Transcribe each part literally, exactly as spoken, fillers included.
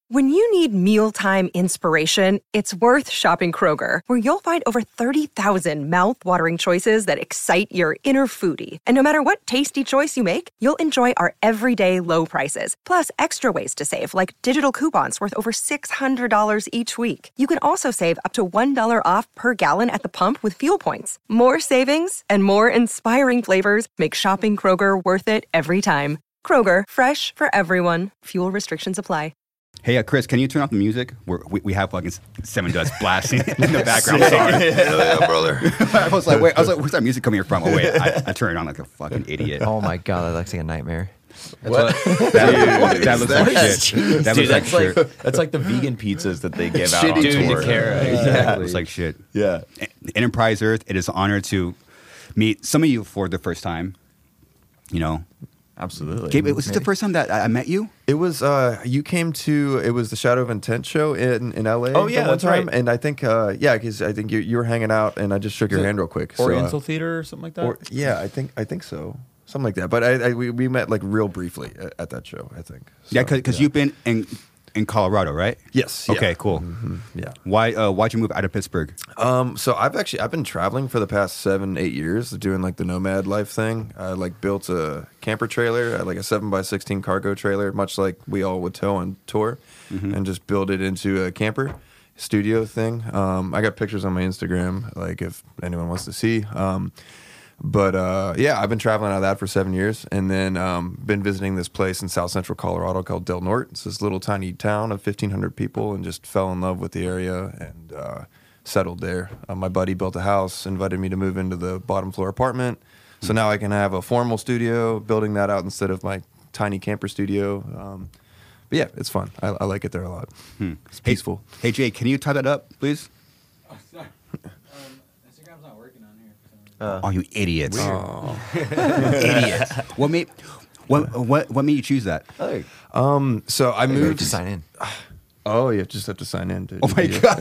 When you need mealtime inspiration, it's worth shopping Kroger, where you'll find over thirty thousand mouth-watering choices that excite your inner foodie. And no matter what tasty choice you make, you'll enjoy our everyday low prices, plus extra ways to save, like digital coupons worth over six hundred dollars each week. You can also save up to one dollar off per gallon at the pump with fuel points. More savings and more inspiring flavors make shopping Kroger worth it every time. Kroger, fresh for everyone. Fuel restrictions apply. Hey, uh, Chris, can you turn off the music? We're, we we have fucking Seven Dust blasting in the background. Sorry, yeah, brother. I was like, wait, I was like, where's that music coming from? Oh wait, I, I turned it on like a fucking idiot. Oh my god, that looks like a nightmare. That's what? What? That, dude, that looks like That's shit. That Dude, looks like that's like, shit. that's like the vegan pizzas that they give out Shitty on Dude, tour. Nicara, That exactly. looks like shit. Yeah. Enterprise Earth, it is an honor to meet some of you for the first time. You know, Absolutely. Gabe, was it the first time that I I met you? It was uh, you came to it was the Shadow of Intent show in, in L A. Oh, yeah, the one that's time, right. and I think uh, yeah, because I think you, you were hanging out, and I just shook your it hand real quick. so, uh, Oriental Theater or something like that? or, yeah, I think I think so, something like that. But I, I we, we met like real briefly at, at that show. I think. Yeah, So, because you've been in in Colorado, right? yes. Yeah. Okay, cool. Mhm, yeah. Why uh, why'd you move out of Pittsburgh? Um, so I've actually I've been traveling for the past seven eight years, doing like the nomad life thing. I like built a camper trailer, uh, like a seven by sixteen cargo trailer, much like we all would tow on tour, and just build it into a camper studio thing. Um, I got pictures on my Instagram, like if anyone wants to see. Um, but uh, yeah, I've been traveling out of that for seven years, and then um, been visiting this place in South Central Colorado called Del Norte. It's this little tiny town of fifteen hundred people, and just fell in love with the area and uh, settled there. Uh, my buddy built a house, invited me to move into the bottom floor apartment, so now I can have a formal studio, building that out instead of my tiny camper studio. Um, but yeah, it's fun. I, I like it there a lot. Hmm. It's peaceful. Hey, Jay, can you type that up, please? Oh, sorry. Um, Instagram's not working on here. for some reason. Oh, you idiots! Oh. idiots! What made what what what made you choose that? Um, so I You have moved to sign in. Oh, you just have to sign in. Dude. Oh my god!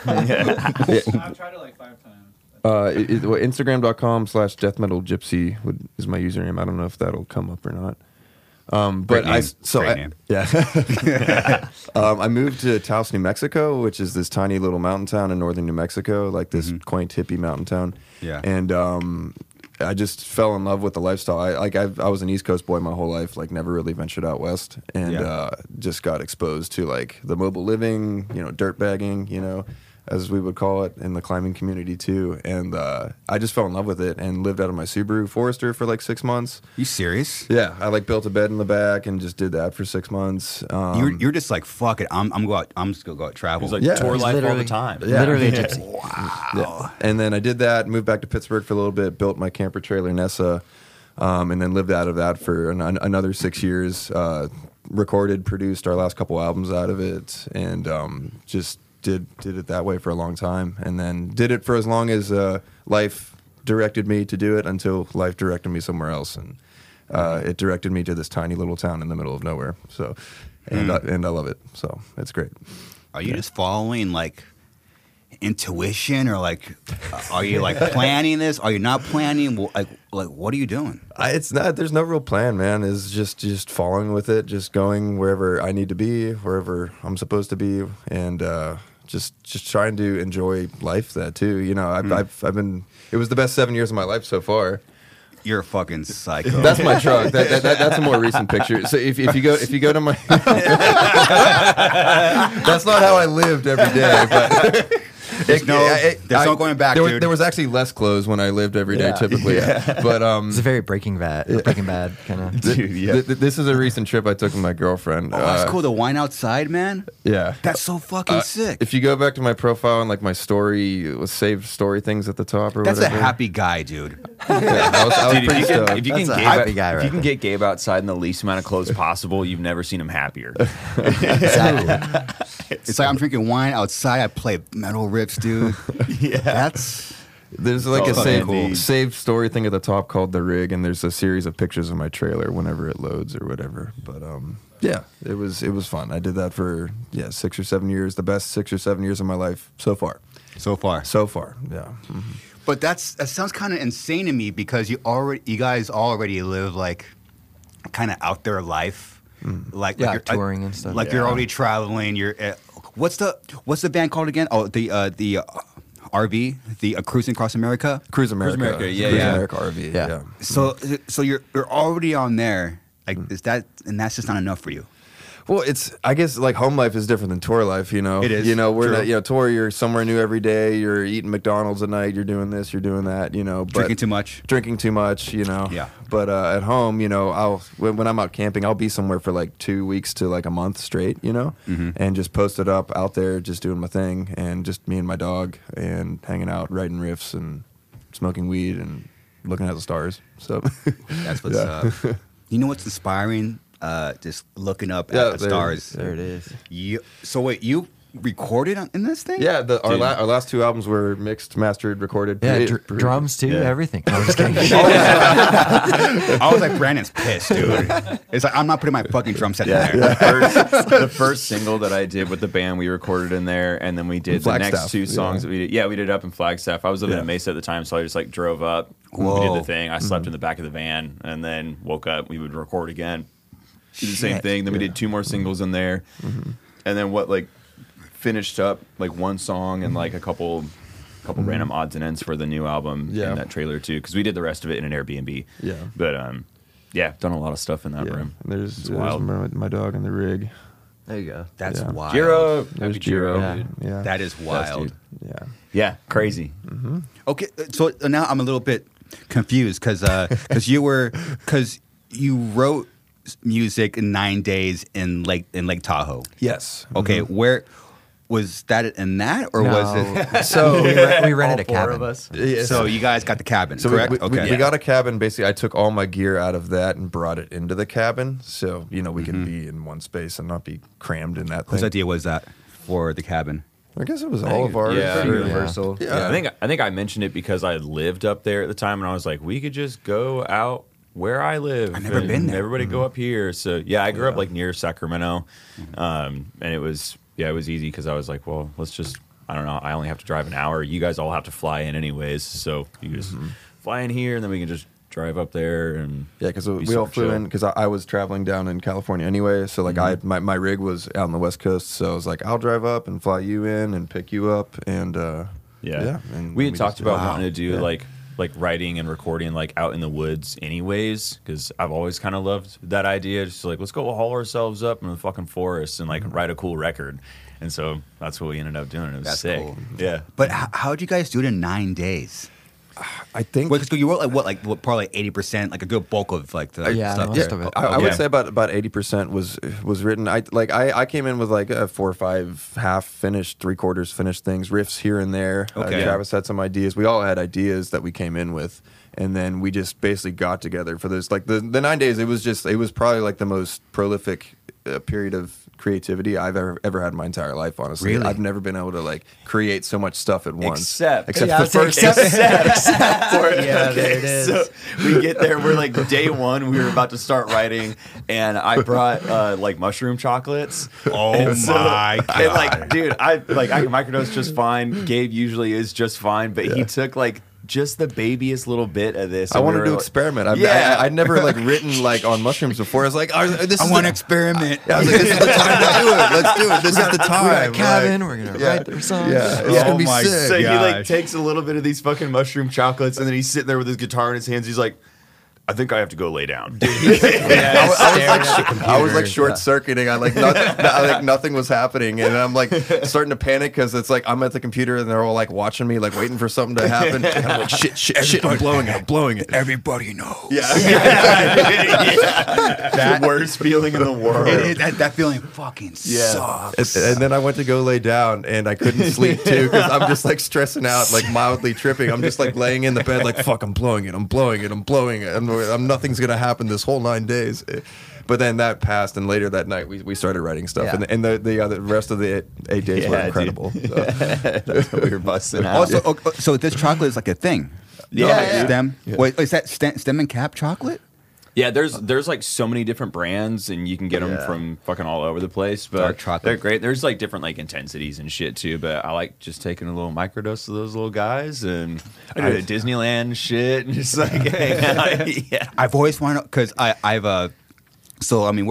I've tried it like five times. Uh, it, it, well, Instagram.com slash death metal gypsy would, is my username. I don't know if that'll come up or not. Um, but Great I name. so Great I, name. yeah. um, I moved to Taos, New Mexico, which is this tiny little mountain town in northern New Mexico, like this Mhm. quaint hippie mountain town. Yeah. And um, I just fell in love with the lifestyle. I like I, I was an East Coast boy my whole life, like never really ventured out west, and Yeah. uh, just got exposed to like the mobile living, you know, dirt bagging, you know, as we would call it in the climbing community too. And uh, I just fell in love with it and lived out of my Subaru Forester for like six months. You serious? Yeah, I like built a bed in the back and just did that for six months. Um, you're you're just like fuck it. I'm I'm go out, I'm just gonna go out travel. He's like Yeah. tour He's life all literally- the time. Yeah. Literally a gypsy. Yeah. And then I did that, moved back to Pittsburgh for a little bit, built my camper trailer Nessa, um, and then lived out of that for an, an, another six years. Uh, recorded, produced our last couple albums out of it, and um, just did did it that way for a long time. And then did it for as long as uh, life directed me to do it, until life directed me somewhere else, and uh, it directed me to this tiny little town in the middle of nowhere. So, and Mm. I, and I love it. So it's great. Are you just following like intuition, or like uh, are you like planning this? Are you not planning? Well, Like like what are you doing? I, it's not. There's no real plan, man. It's just just following with it, just going wherever I need to be, wherever I'm supposed to be, and uh, just just trying to enjoy life. That too, you know. I've, Mm. I've I've been. It was the best seven years of my life so far. You're a fucking psycho. That's my truck. That, that, that, that's a more recent picture. So if if you go if you go to my, that's not how I lived every day, but. There's no- there's no going back, there was, dude. There was actually less clothes when I lived every day, Yeah. typically. But um, It's a very Breaking Bad, Breaking Bad kind of. Dude, yeah. Th- th- this is a recent trip I took with my girlfriend. Oh, that's Uh, cool. The wine outside, man. Yeah. That's so fucking Uh, sick. If you go back to my profile and like my story, with saved story things at the top or That's a whatever. happy guy, dude. Yeah, I was, I was Dude, if pretty you, can, stoked. if you can That's a Gabe, happy out- guy if right you can there. get Gabe outside in the least amount of clothes possible, you've never seen him happier. Exactly. It's like I'm drinking wine outside. I play metal riffs, dude. Yeah, that's There's like Oh, a saved, indeed. saved story thing at the top called The Rig, and there's a series of pictures of my trailer whenever it loads or whatever. But um, yeah, it was it was fun. I did that for yeah six or seven years, the best six or seven years of my life so far. so far. So far, yeah. Mhm. But that's that sounds kind of insane to me because you already you guys already live like kind of out there life. like Yeah, like you're, touring like, and stuff. Like you're Yeah. already traveling. You're uh, what's the what's the band called again? Oh, the uh, the uh, R V, the uh, Cruising Across America. Cruise America. America, yeah, Cruise yeah. America R V. Yeah. Yeah. So so you're you're already on there. Like is that and that's just not enough for you. Well, it's I guess like home life is different than tour life, you know. It is, You know, we're true. not, you know, tour you're somewhere new every day, you're eating McDonald's at night, you're doing this, you're doing that, you know, but Drinking too much. drinking too much, you know. Yeah. But uh, at home, you know, I'll when, when I'm out camping, I'll be somewhere for like two weeks to like a month straight, you know, Mm-hmm. and just post it up out there, just doing my thing, and just me and my dog, and hanging out, writing riffs, and smoking weed, and looking at the stars. So That's what's Yeah. up. You know what's inspiring? Uh, just looking up Yeah, at the there- stars. There it is. You, so wait, you recorded on, in this thing? yeah, the, our Dude. la- our last two albums were mixed, mastered, recorded. Yeah, It- dr- drums too, Yeah. everything. No, I'm just kidding. I was like, Brandon's pissed, dude. It's like I'm not putting my fucking drum set Yeah, in there. the, first, the first single that I did with the band, we recorded in there, and then we did the Flagstaff, next two songs. yeah. That we did. Yeah, we did up in Flagstaff. I was living Yeah. in Mesa at the time, so I just like drove up. Whoa. We did the thing. I slept in the back of the van, and then woke up. We would record again. Do the same Shit. thing. Then we did two more singles in there, and then what like finished up like one song and like a couple. couple random odds and ends for the new album Yeah. in that trailer too, because we did the rest of it in an Airbnb. Yeah. but um, yeah, done a lot of stuff in that Yeah. room. There's, It's there's wild. my, my dog in the rig. There you go. That's Yeah. wild. Jiro, There's Happy Jiro. Jiro. Yeah. dude. Yeah. That is Yes, wild. dude. Yeah. Yeah, crazy. Okay, so now I'm a little bit confused because because you were because you wrote music in nine days in Lake in Lake Tahoe. Yes. Okay, where was that in that or No. was it? So we, re- we rented All a four cabin. of us. Yeah, So you guys got the cabin, So we, correct? we, we- okay, we got a cabin. Basically, I took all my gear out of that and brought it into the cabin. So you know we can be in one space and not be crammed in that Whose thing. idea was that for the cabin? I guess it was all of ours. yeah. Pretty or- universal. Yeah. I think I think I mentioned it because I lived up there at the time, and I was like, we could just go out where I live. I've never and been there. Everybody go up here. So yeah, I grew up Yeah. like near Sacramento, um, and it was yeah, it was easy because I was like, well, let's just I don't know. I only have to drive an hour. You guys all have to fly in anyways, so you can just fly in here, and then we can just drive up there and Yeah, because be we super all flew chill. in because I, I was traveling down in California anyway. So like I my, my rig was out on the West Coast, so I was like, I'll drive up and fly you in and pick you up, and uh, Yeah, yeah. And we had we talked just- about Wow. wanting to do Yeah. like like writing and recording like out in the woods, anyways. Because I've always kind of loved that idea. Just like let's go haul ourselves up in the fucking forest and like write a cool record. And so that's what we ended up doing. It was That's sick. cool. Yeah, But how how'd you guys do it in nine days? I think Wait, 'cause you wrote like what, like what, probably like eighty percent, like a good bulk of like the Yeah, stuff. most yeah, of it. I, I Okay. would say about about eighty percent was was written. I like I, I came in with like a four or five half finished, three quarters finished things, riffs here and there. Okay. Uh, Travis had some ideas. We all had ideas that we came in with, and then we just basically got together for this. Like the the nine days, it was just it was probably like the most prolific uh, period of creativity I've ever ever had in my entire life. Honestly, Really? I've never been able to like create so much stuff at once. Except- except Yeah, the I was first. except- except for it. Yeah, there Okay, it is. So we get there, we're like day one, we were about to start writing, and I brought uh, like mushroom chocolates. Oh And so- my And like, God. dude, I like I can microdose just fine. Gabe usually is just fine, but he took like just the babyest little bit of this. I and we wanted were to like- experiment. I've, Yeah. I, I'd never like written like on mushrooms before. I was like, oh, this I is want the- to experiment. Yeah, I was like, this is the time to do it. Let's do it. This is the time. We're at a cabin. Like, We're gonna yeah. write their songs. Yeah, it's Yeah. gonna be Oh my sick. So he like gosh. takes a little bit of these fucking mushroom chocolates, and then he's sitting there with his guitar in his hands. He's like, I think I have to go lay down. I, was- I was like, sh- I was like short circuiting. I like, nothing, I, like nothing was happening, and I'm like starting to panic because it's like I'm at the computer and they're all like watching me, like waiting for something to happen. And I'm like, shit, shit, shit. I'm blowing it. I'm blowing it. Everybody knows. Yeah. the worst feeling in the world. It, it, that, that feeling fucking Yeah. sucks. And, and then I went to go lay down, and I couldn't sleep too because I'm just like stressing out, like mildly tripping. I'm just like laying in the bed, like fuck, I'm blowing it, I'm blowing it, I'm blowing it. I'm, I'm nothing's gonna happen this whole nine days. But then that passed, and later that night we, we started writing stuff, Yeah. and, and the the other rest of the eight, eight days were Yeah, incredible. So. That's what we were busting out. Also, okay, so this chocolate is like a thing. Yeah, Like yeah. Stem. Wait, is that stem, stem and cap chocolate? Yeah, there's there's like so many different brands, and you can get them Yeah. from fucking all over the place. But Dark chocolate. they're great. There's like different like intensities and shit too. But I like just taking a little microdose of those little guys, and I do the Disneyland shit, and just like hang out. Yeah, I've always wanted because I I've uh, so I mean we're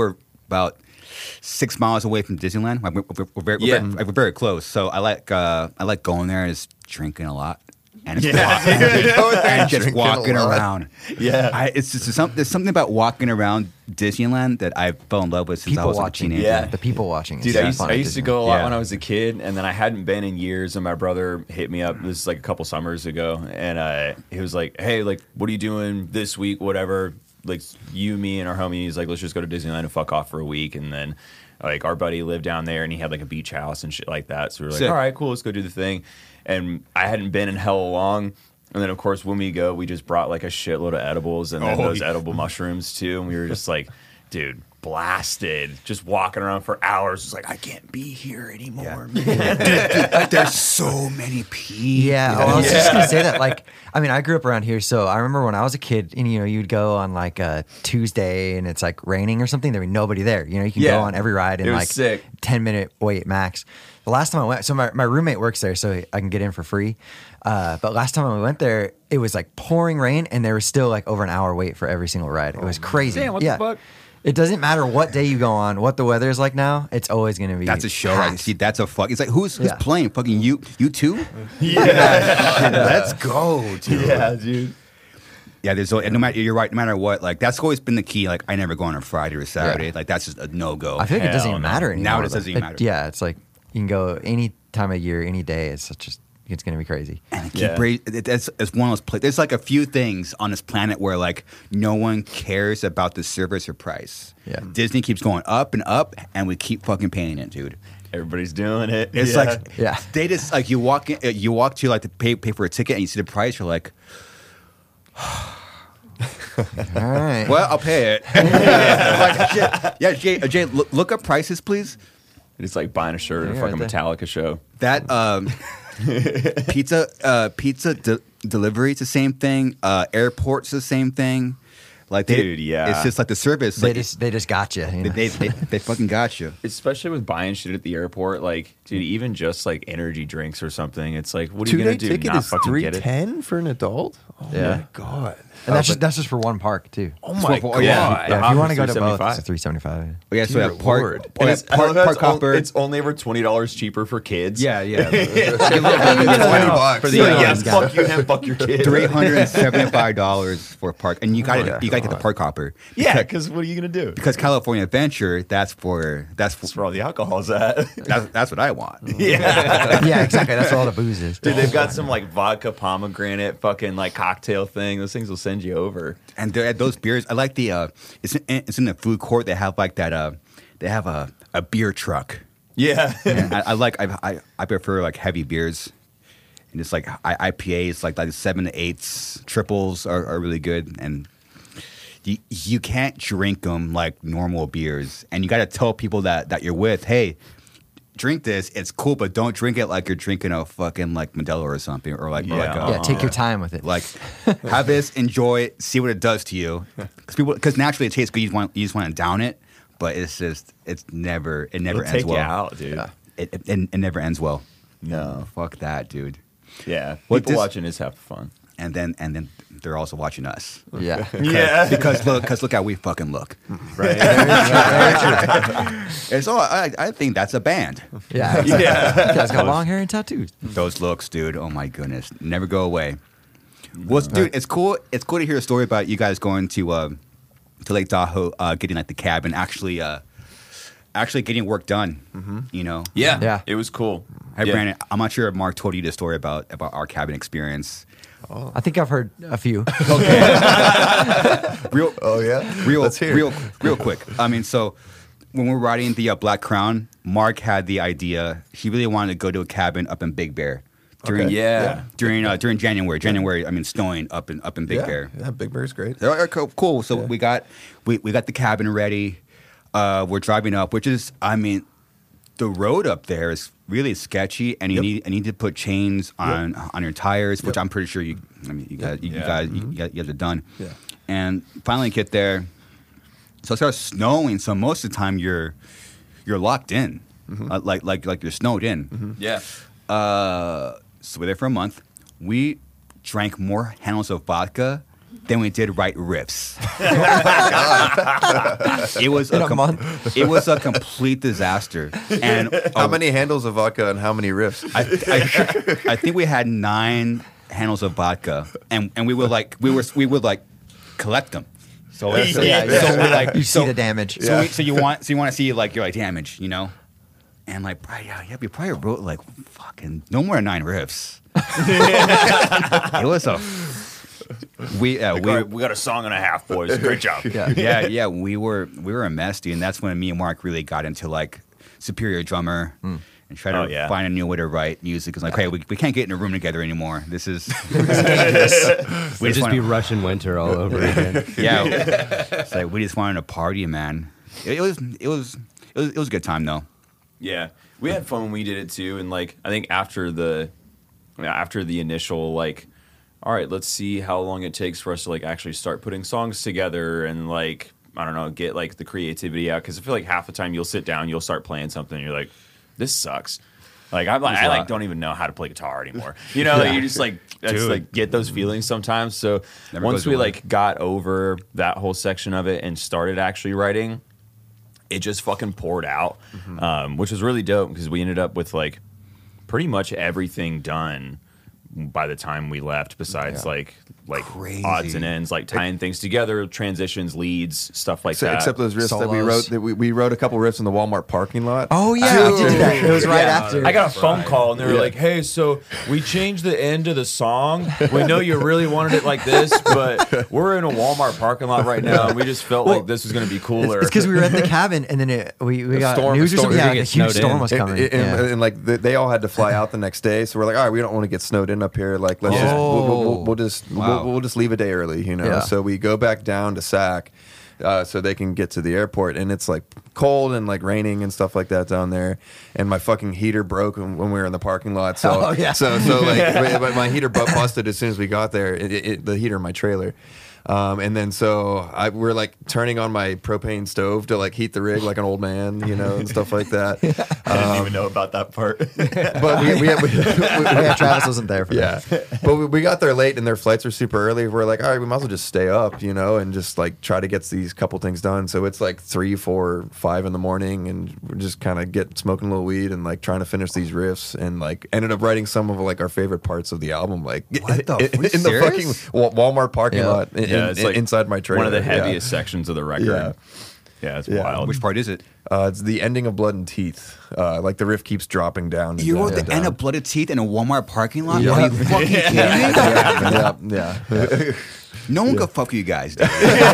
about six miles away from Disneyland. Like, We're, we're, we're, very, Yeah. we're, very, we're very close. So I like uh, I like going there and just drinking a lot. And, just Yeah. walking, and just Drinking a walking lot. around. Yeah. I, it's just some, there's something about walking around Disneyland that I fell in love with since I People was watching. a teenager. Yeah. The people watching. is Dude, so I used, fun I at used to Disneyland. go a lot Yeah. when I was a kid, and then I hadn't been in years. And my brother hit me up. This is like a couple summers ago, and uh, he was like, "Hey, like, what are you doing this week? Whatever. Like, you, me, and our homies. Like, let's just go to Disneyland and fuck off for a week." And then, like, our buddy lived down there, and he had like a beach house and shit like that. So we were like, Sick. "All right, cool, let's go do the thing." And I hadn't been in hell long. And then, of course, when we go, we just brought like a shitload of edibles and then Oh, those yeah. edible mushrooms too. And we were just like, dude, blasted, just walking around for hours. It's like, I can't be here anymore, man. Like, there's so many people. Yeah, well, I was just gonna say that. Like, I mean, I grew up around here, so I remember when I was a kid, and you know, you'd go on like a Tuesday, and it's like raining or something. There would be nobody there. You know, you can Yeah. go on every ride in It was like sick. ten minute wait max. The last time I went, so my, my roommate works there, so I can get in for free. Uh, but last time we went there, it was like pouring rain, and there was still like over an hour wait for every single ride. It was crazy. Damn, what the yeah. fuck? It doesn't matter what day you go on, what the weather is like now. It's always going to be. That's a show, right? packed. See, that's a fuck. It's like who's who's Yeah. playing? Fucking you, you two? Yeah, Let's go, dude. yeah, dude. Yeah, there's no, no matter. You're right. No matter what, like that's always been the key. Like I never go on a Friday or Saturday. Yeah. Like that's just a no go. I feel like it doesn't Hell even no. matter anymore. Now it though. doesn't even Like, matter. Yeah, it's like you can go any time of year, any day. It's such just it's gonna be crazy. And keep Yeah. bra- it, it's, it's one of those places. There's like a few things on this planet where like no one cares about the service or price. Yeah. Disney keeps going up and up, and we keep fucking paying it, dude. Everybody's doing it. It's Yeah. like Yeah. they just like you walk in, uh, you walk to like to pay pay for a ticket, and you see the price. You're like, All right. well, I'll pay it. Like, Jay, yeah, Jay, uh, Jay look, look up prices, please. it's like buying a shirt at a Yeah, fucking right there. Metallica show. That um, pizza uh, pizza de- delivery is the same thing. Uh, airport's the same thing. Like, they, Dude, yeah. it's just like the service. they like, just they just got you. you know? they, they, they, they fucking got you. Especially with buying shit at the airport, like, dude, even just like energy drinks or something, it's like, what are you Two gonna day do? ticket Not is fucking three get it? ten for an adult. Oh Yeah. my god! and that's Oh, just that's just for one park too. oh my Oh, god! yeah. The Yeah, if hop you want to is go to both, three seventy-five. it's a three seventy five. Oh, yeah, so Dear yeah, park, Lord. oh, And yeah, it's, I park, love how park it's, on- hopper. it's only ever twenty dollars cheaper for kids. Yeah, yeah. twenty bucks For the, So, uh, yes, fuck you and fuck your kid. Three hundred and seventy-five dollars for a park, and you got to Oh, you got to get the God. park hopper. Yeah, because, because what are you gonna do? because California Adventure, that's for that's That's for, where all the alcohol's at. that's, that's what I want. yeah. Yeah, exactly. That's where all the booze is. Dude, they've got some like vodka pomegranate fucking like cocktail thing. Those things will send you over. And they're- those beers, I like the. Uh, it's in, it's in the food court. They have like that. Uh, they have a, a beer truck. Yeah. And I, I like. I, I I prefer like heavy beers, and it's like I, IPAs, like like seven to eights, triples are, are really good, and you you can't drink them like normal beers, and you got to tell people that that you're with, hey, drink this. It's cool, but don't drink it like you're drinking a fucking like Modelo or something, or like or like Yeah. a, Yeah, take your time with it. like have this, enjoy it, see what it does to you. Because people, because naturally it tastes good. You just want you just want to down it, but it's just it's never it never It'll ends take well. you out, dude. It, it, it, it never ends well. No. Fuck that, dude. Yeah. What People this- watching is half the fun. And then and then they're also watching us. Yeah. Yeah. Because look, because look how we fucking look. Right. It's all. I, I think that's a band. Yeah. Exactly. Yeah. You guys got long hair and tattoos. Those looks, dude. Oh my goodness, never go away. Well, dude, it's cool. It's cool to hear a story about you guys going to uh, to Lake Tahoe, uh, getting like the cabin, actually, uh, actually getting work done. Mm-hmm. You know. Yeah. Yeah. It was cool. Hey, Yeah. Brandon, I'm not sure if Mark told you the story about about our cabin experience. I think I've heard a few. Real, Oh yeah. real, Let's hear. real, real quick. I mean, so when we we're riding the uh, Black Crown, Mark had the idea. He really wanted to go to a cabin up in Big Bear during Okay. Yeah. during uh, during January. January, I mean, snowing up in up in Big yeah. Bear. Yeah, Big Bear's great. All right, cool. cool. So Yeah. we got we, we got the cabin ready. Uh, we're driving up, which is, I mean, the road up there is really sketchy, and you Yep. need I need to put chains on on your tires, which Yep. I'm pretty sure you. I mean, you guys, you, you Yeah. guys, you, you guys, you guys are done. Yeah. And finally get there. So it starts snowing. So most of the time you're you're locked in, uh, like like like you're snowed in. Yeah. Uh, so we're there for a month. We drank more handles of vodka than we did write riffs. It was In a, a com- month? It was a complete disaster. And How uh, many handles of vodka and how many riffs? I, I, I think we had nine handles of vodka, and, and we would like we were we would like collect them. So, so, Yeah, yeah. so we like You so, see the damage. So, we, so you want so you want to see like your like damage, you know, and like probably, yeah, yeah, we probably wrote like fucking no more than nine riffs. It was a we uh, Like, we all right, we got a song and a half, boys. Great job. Yeah. yeah yeah we were we were a mess, dude, and that's when me and Mark really got into like Superior Drummer. And try to Oh, yeah. find a new way to write music. It's like, hey, we, we can't get in a room together anymore. This is We'd just just be wanna- Russian winter all over again. yeah. It's like we just wanted to party, man. It, it was it was it was it was a good time though. Yeah, we had fun when we did it too, and like I think after the after the initial like, all right, let's see how long it takes for us to like actually start putting songs together and like I don't know, get like the creativity out, because I feel like half the time you'll sit down, you'll start playing something, and you're like, this sucks. Like I'm like There's I a like lot. don't even know how to play guitar anymore. You know, like, you just like that's Dude. like get those feelings sometimes. So Never once goes we away. like got over that whole section of it and started actually writing, it just fucking poured out, um, which was really dope because we ended up with like pretty much everything done by the time we left, besides Yeah. like like Crazy. odds and ends, like tying things together, transitions, leads, stuff like Except, that. except those riffs that we Solos. wrote. That we, we wrote a couple riffs in the Walmart parking lot. Oh yeah, we did do that. It was right Yeah. after. I got a phone call and they were Yeah. like, "Hey, so we changed the end of the song. We know you really wanted it like this, but we're in a Walmart parking lot right now, and we just felt like this was going to be cooler." It's because we were at the cabin and then it, we, we A got storm- news or storm- something. Yeah, we a get huge snowed storm in. was And, coming. and- and, yeah. and, like they, they all had to fly out the next day, so we're like, all right, we don't want to get snowed in up here. Like, let's Yeah. just we'll, we'll, we'll, we'll just Wow. we'll, we'll just leave a day early, you know. Yeah. So we go back down to Sac, uh, so they can get to the airport, and it's like cold and like raining and stuff like that down there. And my fucking heater broke when, when we were in the parking lot. So Oh, yeah. so so like my, my heater bu- busted as soon as we got there. It, it, it- the heater in my trailer. Um, and then so I, we're like turning on my propane stove to like heat the rig like an old man, you know, and stuff like that. I didn't even know about that part. But we, we, had, we, we, yeah, Travis wasn't there for yeah, that. but we, we got there late and their flights were super early. We're like, all right, we might as well just stay up, you know, and just like try to get these couple things done. So it's like three, four, five in the morning, and we're just kind of get smoking a little weed and like trying to finish these riffs, and like ended up writing some of like our favorite parts of the album, like What the- in, are you in the fucking serious? Wa- Walmart parking Yeah. lot, in, Yeah, in- it's like inside my trailer. one of the Yeah. heaviest sections of the record. Yeah. Yeah, it's Yeah. wild. Which part is it? Uh, it's the ending of Blood and Teeth. Uh, like the riff keeps dropping down. and You down wrote the and end down. of Blooded Teeth in a Walmart parking lot? Yeah. Are you fucking kidding me? yeah, yeah, yeah. No one could fuck you guys. Dude.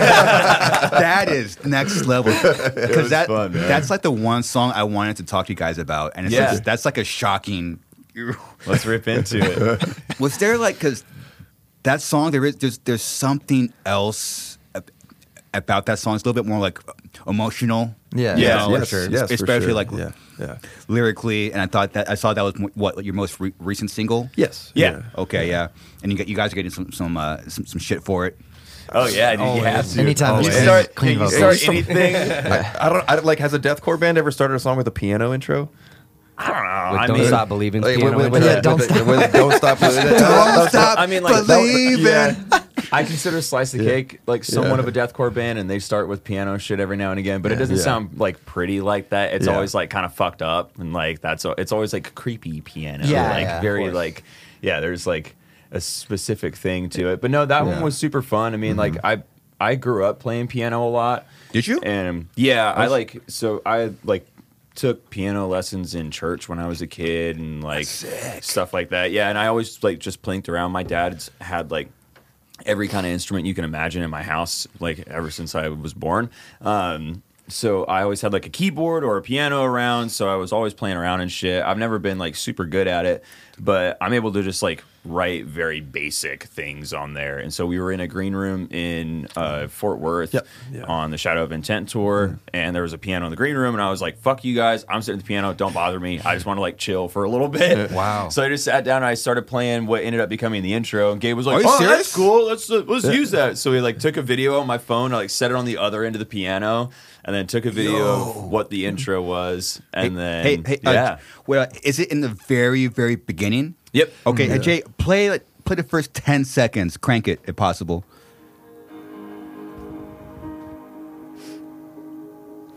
That is next level. Because was that fun, man. that's like the one song I wanted to talk to you guys about, and it's Yeah. like, that's like a shocking. Let's rip into it. Was there like because that song there is there's there's something else ab- about that song? It's a little bit more like emotional. Yeah. you Yeah, know, yeah, like, sure. es- Yes, for especially sure. like yeah, yeah. lyrically. And I thought that I saw that was mo- what your most re- recent single. Yes. Yeah. Okay, yeah, and you got you guys are getting some some uh, some, some shit for it. Oh yeah, dude, you Always. have to. Anytime you there's start, clean you vocals. start anything. I, I don't. I, like, has a deathcore band ever started a song with a piano intro? I don't know. With I Don't mean, Stop Believing. Like, piano with, with, intro. Yeah, don't with, stop. with, don't stop. Don't stop I mean, like, believing. yeah. I consider Slice the Cake like somewhat Yeah. of a deathcore band, and they start with piano shit every now and again, but it Yeah. doesn't Yeah. sound like pretty like that. It's Yeah. always like kind of fucked up, and like that's it's always like creepy piano, Yeah, like yeah, of very course. like yeah. There's like a specific thing to it, but no, that one Yeah. was super fun. I mean, like I I grew up playing piano a lot. Did you? And yeah, I like so I like took piano lessons in church when I was a kid and like stuff like that. Yeah, and I always like just plinked around. My dad's had like every kind of instrument you can imagine in my house, like ever since I was born. Um, so I always had like a keyboard or a piano around. So I was always playing around and shit. I've never been like super good at it, but I'm able to just like write very basic things on there. And so we were in a green room in uh, Fort Worth Yep. Yeah. on the Shadow of Intent tour, and there was a piano in the green room, and I was like, "Fuck you guys! I'm sitting at the piano. Don't bother me. I just want to like chill for a little bit." Wow. So I just sat down and I started playing what ended up becoming the intro. And Gabe was like, Are you "Oh, serious? that's cool. Let's uh, let's use that." So we like took a video on my phone. I like set it on the other end of the piano, and then took a video of what the intro was, and then hey, hey, uh, yeah, well, is it in the very, very beginning? yep. Okay, hey, Jay, play like play the first ten seconds. Crank it if possible.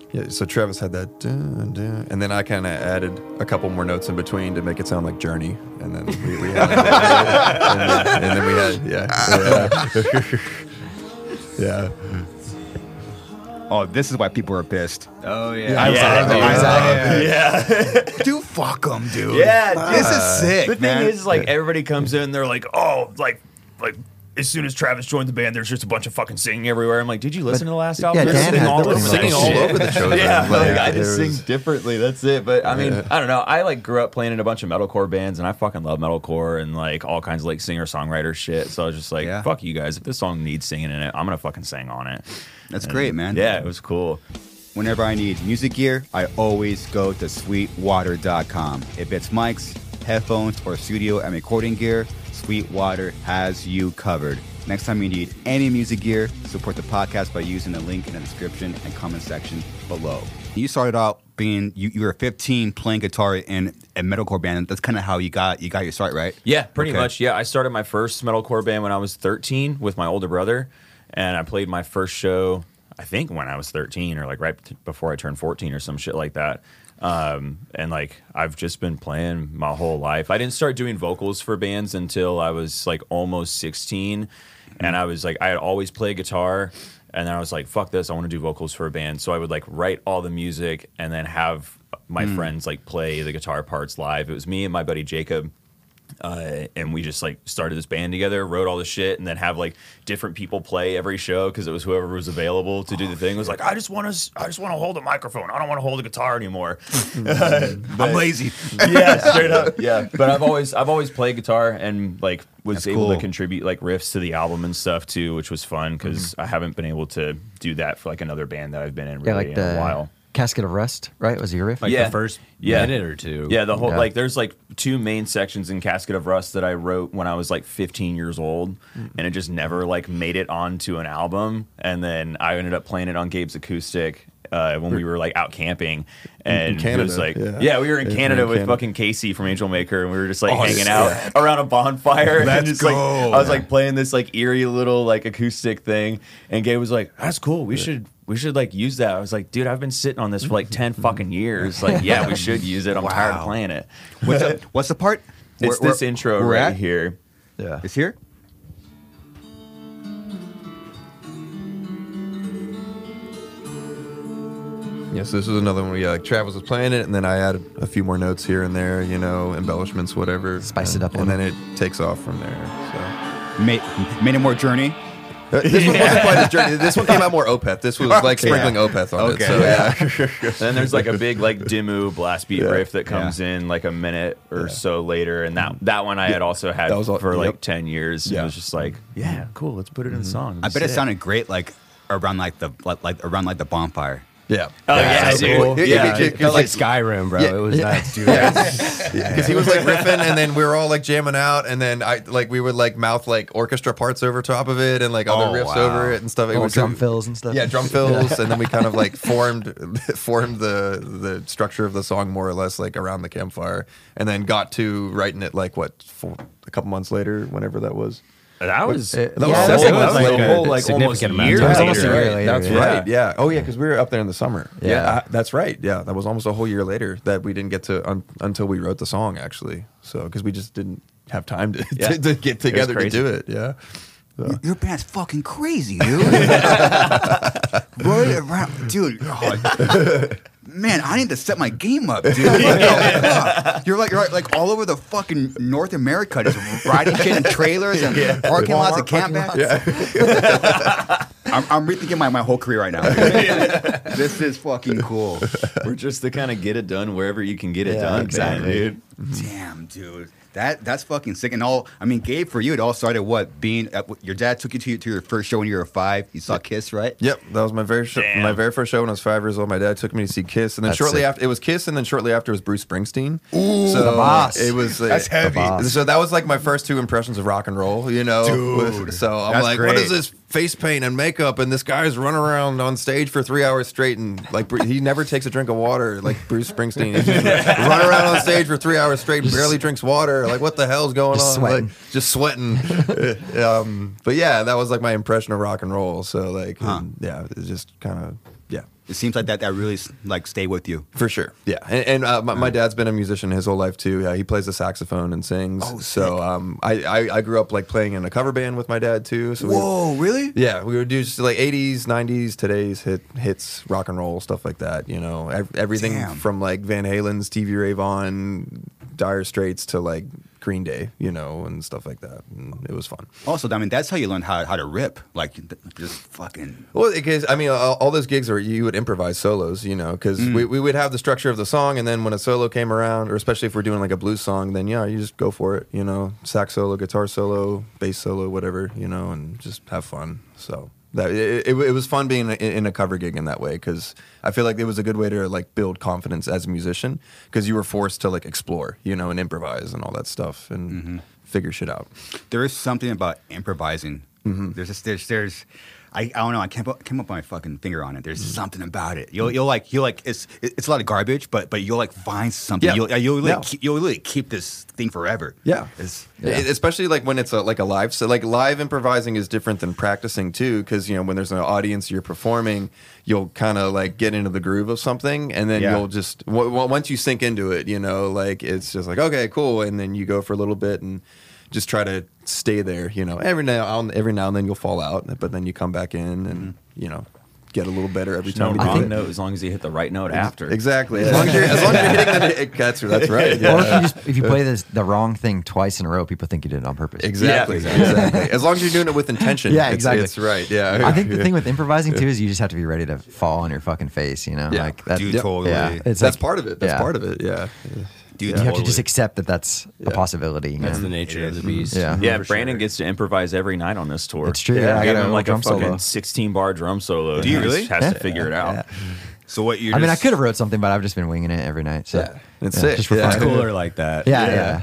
Yeah, so Travis had that, dun, dun, and then I kind of added a couple more notes in between to make it sound like Journey, and then we, we had, and, then, and then we had, yeah, yeah, yeah. Oh, this is why people are pissed. Oh yeah. I Yeah, love it. exactly. Yeah. Dude, fuck them, dude. Yeah, dude. This is sick, The thing man. is, like, everybody comes in, they're like, oh, like, like. As soon as Travis joined the band, there's just a bunch of fucking singing everywhere. I'm like, did you listen to the last album? yeah, They're Dan singing had all the over thing that singing all shit. over the Chosen. Yeah, Like, like, I there just was- sing differently. That's it. But I mean, Yeah. I don't know. I like grew up playing in a bunch of metalcore bands, and I fucking love metalcore and like all kinds of like singer songwriter shit. So I was just like, Yeah. fuck you guys. If this song needs singing in it, I'm gonna fucking sing on it. That's And, great, man. Yeah, it was cool. Whenever I need music gear, I always go to sweetwater dot com. If it's mics, headphones, or studio and recording gear, Sweetwater has you covered. Next time you need any music gear, support the podcast by using the link in the description and comment section below. You started out being you, you were fifteen playing guitar in a metalcore band. That's kind of how you got you got your start, right? Yeah, pretty Okay. much. Yeah, I started my first metalcore band when I was thirteen with my older brother, and I played my first show, I think, when I was thirteen or like right t- before I turned fourteen or some shit like that. Um, and like I've just been playing my whole life. I didn't start doing vocals for bands until I was like almost sixteen, and I was like I had always played guitar. And then I was like, fuck this, I want to do vocals for a band. So I would like write all the music and then have my friends like play the guitar parts live. It was me and my buddy Jacob. Uh, and we just like started this band together, wrote all the shit, and then have like different people play every show because it was whoever was available to do the thing. It was like, I just want to, I just want to hold a microphone. I don't want to hold a guitar anymore. I'm lazy. Yeah, straight up. Yeah, but I've always, I've always played guitar and like was That's able cool. to contribute like riffs to the album and stuff too, which was fun because I haven't been able to do that for like another band that I've been in really Yeah, like in the a while. Casket of Rust, right? Was your riff? Like Yeah. the first Yeah. minute or two. Yeah, the whole Yeah. like there's like two main sections in Casket of Rust that I wrote when I was like fifteen years old, and it just never like made it onto an album. And then I ended up playing it on Gabe's acoustic uh, when we were like out camping, and In Canada, it was like, yeah. yeah. we were in Yeah, Canada in with Canada. fucking Casey from Angel Maker, and we were just like Oh, hanging sick. out around a bonfire. Let's and just, like, go. I was like playing this like eerie little like acoustic thing, and Gabe was like, "That's cool. We should." We should like use that. I was like, dude, I've been sitting on this for like ten fucking years. Like, yeah, we should use it. I'm tired of Wow. playing it. What's the, what's the part? It's Where- this where- intro where we're right at? here. Yeah. It's here. Yes, this was another one where yeah, like Travis was playing it, and then I added a few more notes here and there, you know, embellishments, whatever. Spice it and, up a and little. then it takes off from there. Made, made it more journey. So uh, this one wasn't quite as journey. This one came out more Opeth. This was like Okay. sprinkling Opeth on Okay. it. So yeah, Then there's like a big like Dimmu blast beat Yeah. riff that comes in like a minute or Yeah. so later, and that that one I had also had That was all- for like yep. ten years. Yeah. It was just like, yeah, cool, let's put it in the song. I bet it sounded great, like around like the like, like around like the bonfire. yeah. Oh yeah, so dude. cool. Yeah. It- it- It felt like Skyrim, bro. Yeah. It was nuts, dude. Because he was like riffing, and then we were all like jamming out, and then I like we would like mouth like orchestra parts over top of it, and like other Oh, riffs wow. over it and stuff. It Oh, was drum fills and stuff. Yeah, drum fills, and then we kind of like formed formed the the structure of the song more or less like around the campfire, and then got to writing it like what four, a couple months later, whenever that was. That was It- that yeah, was, that that was was like like a a whole like almost significant amount year of It was time. almost a later. year later. That's yeah. right. Yeah. Oh yeah, because we were up there in the summer. Yeah. Yeah, I- that's right. Yeah, that was almost a whole year later that we didn't get to un, until we wrote the song actually. So because we just didn't have time to, Yeah. to, to get together to crazy. do it. Yeah. So. Your band's fucking crazy, dude. Right around, dude. oh, man, I need to set my game up, dude. What the fuck? You're like, you're like, like all over the fucking North America, just riding shit in trailers and parking lots of Walmart camp parking Yeah. I'm, I'm rethinking my, my whole career right now. dude. This is fucking cool. We're just to kind of get it done wherever you can get it Yeah, done, exactly. man, dude. Damn, dude. That that's fucking sick. And all, I mean, Gabe, for you, it all started what? Being at, your dad took you to, to your first show when you were five. You saw Kiss, right? Yep, that was my very sh- Damn. my very first show when I was five years old. My dad took me to see Kiss, and then That's shortly sick. after it was Kiss, and then shortly after was Bruce Springsteen. Ooh, so The boss. it was uh, That's heavy. The boss. So that was like my first two impressions of rock and roll, you know. Dude, With- so I'm that's like, great. what is this face paint and makeup? And this guy's running around on stage for three hours straight, and like Bru- he never takes a drink of water, like Bruce Springsteen. He just run around on stage for three hours straight and barely drinks water. Like, what the hell's going Just on? sweating. Like, just sweating. um, but yeah, that was like my impression of rock and roll. So like, Huh. and, yeah, it's just kind of yeah. it seems like that that really like stay with you. For sure, yeah. And, and uh, my, my dad's been a musician his whole life too. Yeah, he plays the saxophone and sings. Oh, so sick. um, I, I I grew up like playing in a cover band with my dad too. So we, Whoa, really? yeah, we would do just like eighties, nineties, today's hit hits, rock and roll stuff like that. You know, Ev- everything Damn. from like Van Halen's Stevie Ray Vaughan, Dire Straits to like Green Day, you know, and stuff like that. And it was fun. Also, I mean, that's how you learn how how to rip. Like just fucking. Well, because I mean, all, all those gigs are you would improvise solos, you know, because we, we would have the structure of the song, and then when a solo came around, or especially if we're doing like a blues song, then yeah, you just go for it, you know, sax solo, guitar solo, bass solo, whatever, you know, and just have fun. So that it, it, it was fun being in, in a cover gig in that way, because I feel like it was a good way to like build confidence as a musician, because you were forced to like explore, you know, and improvise and all that stuff and Mm-hmm. figure shit out. There is something about improvising. Mm-hmm. There's just there's there's. I, I don't know. I can't put, can't put my fucking finger on it. There's Mm-hmm. something about it. You'll you'll like you'll like it's it's a lot of garbage, but but you'll like find something. Yeah. You'll you'll really Yeah. keep, you'll really keep this thing forever. Yeah. It's, E- Especially like when it's a, like a live, so like live improvising is different than practicing too, because you know when there's an audience you're performing, you'll kind of like get into the groove of something, and then Yeah. you'll just w- w- once you sink into it, you know, like it's just like okay, cool, and then you go for a little bit and just try to stay there. You know, every now every now and then you'll fall out, but then you come back in and you know get a little better every There's no time. you do wrong it. note as long as you hit the right note after. Exactly. As long as you're, as long as you're hitting that, it, that's that's right. Or if Yeah. you just if you play this the wrong thing twice in a row, people think you did it on purpose. Exactly. Yeah, exactly. As long as you're doing it with intention. Yeah, it's- exactly. It's, right. Yeah. I think the thing with improvising too is you just have to be ready to fall on your fucking face. You know, Yeah. like that. Dude, totally. Yeah, it's that's like- part of it. That's yeah. part of it. Yeah. dude, You have to totally. just accept that that's Yeah. a possibility. you That's know? the nature It of the is. beast. Yeah. Yeah, For Brandon sure. gets to improvise every night on this tour. It's true. Yeah, Yeah, I I Give got him a like a drum fucking solo. sixteen bar drum solo. Do you and he really? just has to figure it out. Yeah. So what you're I mean, I just- could have wrote something, but I've just been winging it every night. So Yeah. It's yeah, sick. just for Yeah. fun. It's cooler like that. Yeah, Yeah. yeah,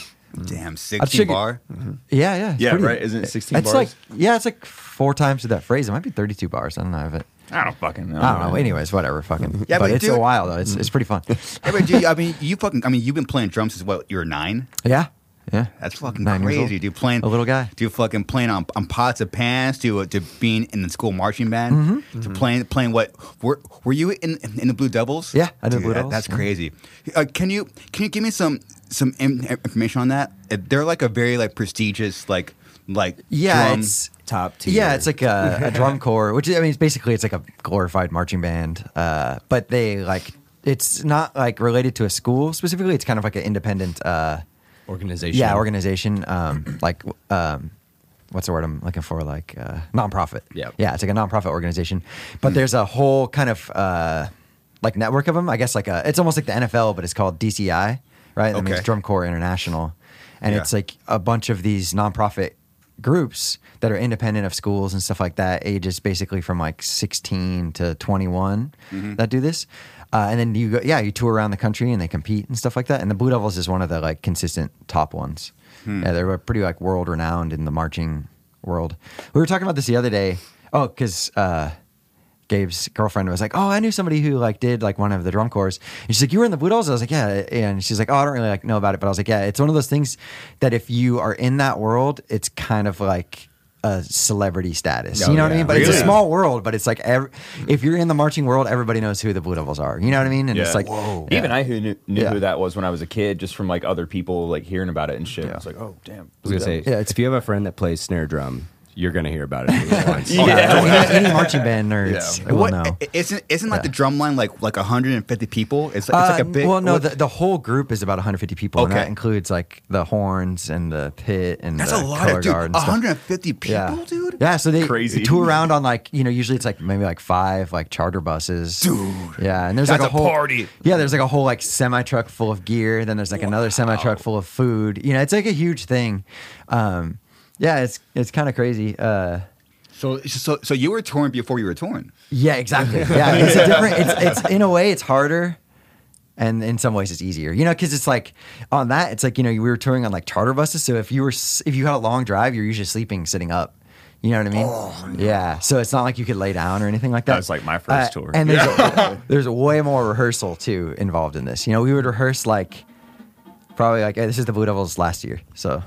Damn, I'd sixteen figure- bar. yeah, yeah. it's Yeah, pretty- right? Isn't it sixteen It's bars? like yeah, it's like four times to that phrase. It might be thirty-two bars. I don't know if it. I don't fucking know. I don't know. man. Anyways, whatever. Fucking. Yeah, but, but it's dude- a while though. It's it's pretty fun. Yeah, but dude, I mean, you fucking. I mean, you've been playing drums since what? You were nine. Yeah, yeah. That's fucking Nine years crazy, old. dude. Playing A little guy. Dude, fucking playing on, on pots of pans to uh, to being in the school marching band Mm-hmm. to playing playing what? Were were you in in the Blue Devils? Yeah, I did Dude, Blue that- Devils, That's yeah. crazy. Uh, can you can you give me some some in- information on that? Uh, They're like a very like prestigious like like Yeah, drum. it's Top tier. yeah, it's like a, a drum corps, which I mean, it's basically it's like a glorified marching band. Uh, but they like it's not like related to a school specifically. It's kind of like an independent. Uh, organization. Yeah, organization. Um, like, um, what's the word I'm looking for? Like, uh, nonprofit. Yep. Yeah, it's like a nonprofit organization. But there's a whole kind of uh, like network of them. I guess like a, it's almost like the N F L, but it's called D C I, right? That means Okay. Drum Corps International, and Yeah. it's like a bunch of these nonprofit groups that are independent of schools and stuff like that, ages basically from like sixteen to twenty-one that do this. Uh, and then you go, yeah, you tour around the country and they compete and stuff like that. And the Blue Devils is one of the like consistent top ones. Yeah, they're pretty like world renowned in the marching world. We were talking about this the other day. Oh, because uh, Gabe's girlfriend was like, "Oh, I knew somebody who like did like one of the drum corps." And she's like, "You were in the Blue Devils?" I was like, "Yeah." And she's like, "Oh, I don't really like know about it," but I was like, "Yeah, it's one of those things that if you are in that world, it's kind of like a celebrity status. Oh, you know what I yeah. mean? But it's a Really? small world. But it's like every, if you're in the marching world, everybody knows who the Blue Devils are. You know what I mean? And Yeah. it's like, Whoa. Even I who knew, knew Yeah. who that was when I was a kid, just from like other people like hearing about it and shit. I was like, oh damn. I was gonna say, Yeah, it's- if you have a friend that plays snare drum, you're gonna hear about it at least once. oh, yeah. any, any marching band nerds Yeah. will What know. i- isn't isn't like Yeah. the drum line like like one hundred fifty people? It's, it's like a Uh, big. well, no, what- the, the whole group is about one hundred fifty people, and Okay. that includes like the horns and the pit and that's the a lot color of dude. guard and stuff. one hundred fifty people, yeah. dude. Yeah, so they Crazy. tour around on like you know usually it's like maybe like five like charter buses, Dude. Yeah, and there's That's like a a whole party. Yeah, there's like a whole like semi truck full of gear. Then there's like another semi truck full of food. You know, it's like a huge thing. Um, yeah, it's it's kind of crazy. Uh, So so so you were torn before you were torn. yeah, exactly. Yeah, it's a different. It's it's in a way it's harder. And in some ways, it's easier, you know, because it's like on that, it's like you know, we were touring on like charter buses. So if you were s- if you had a long drive, you're usually sleeping sitting up. You know what I mean? Oh, Yeah. So it's not like you could lay down or anything like that. That was like my first Uh, tour. And there's a, there's way more rehearsal too involved in this. You know, we would rehearse like probably like this is the Blue Devils last year, so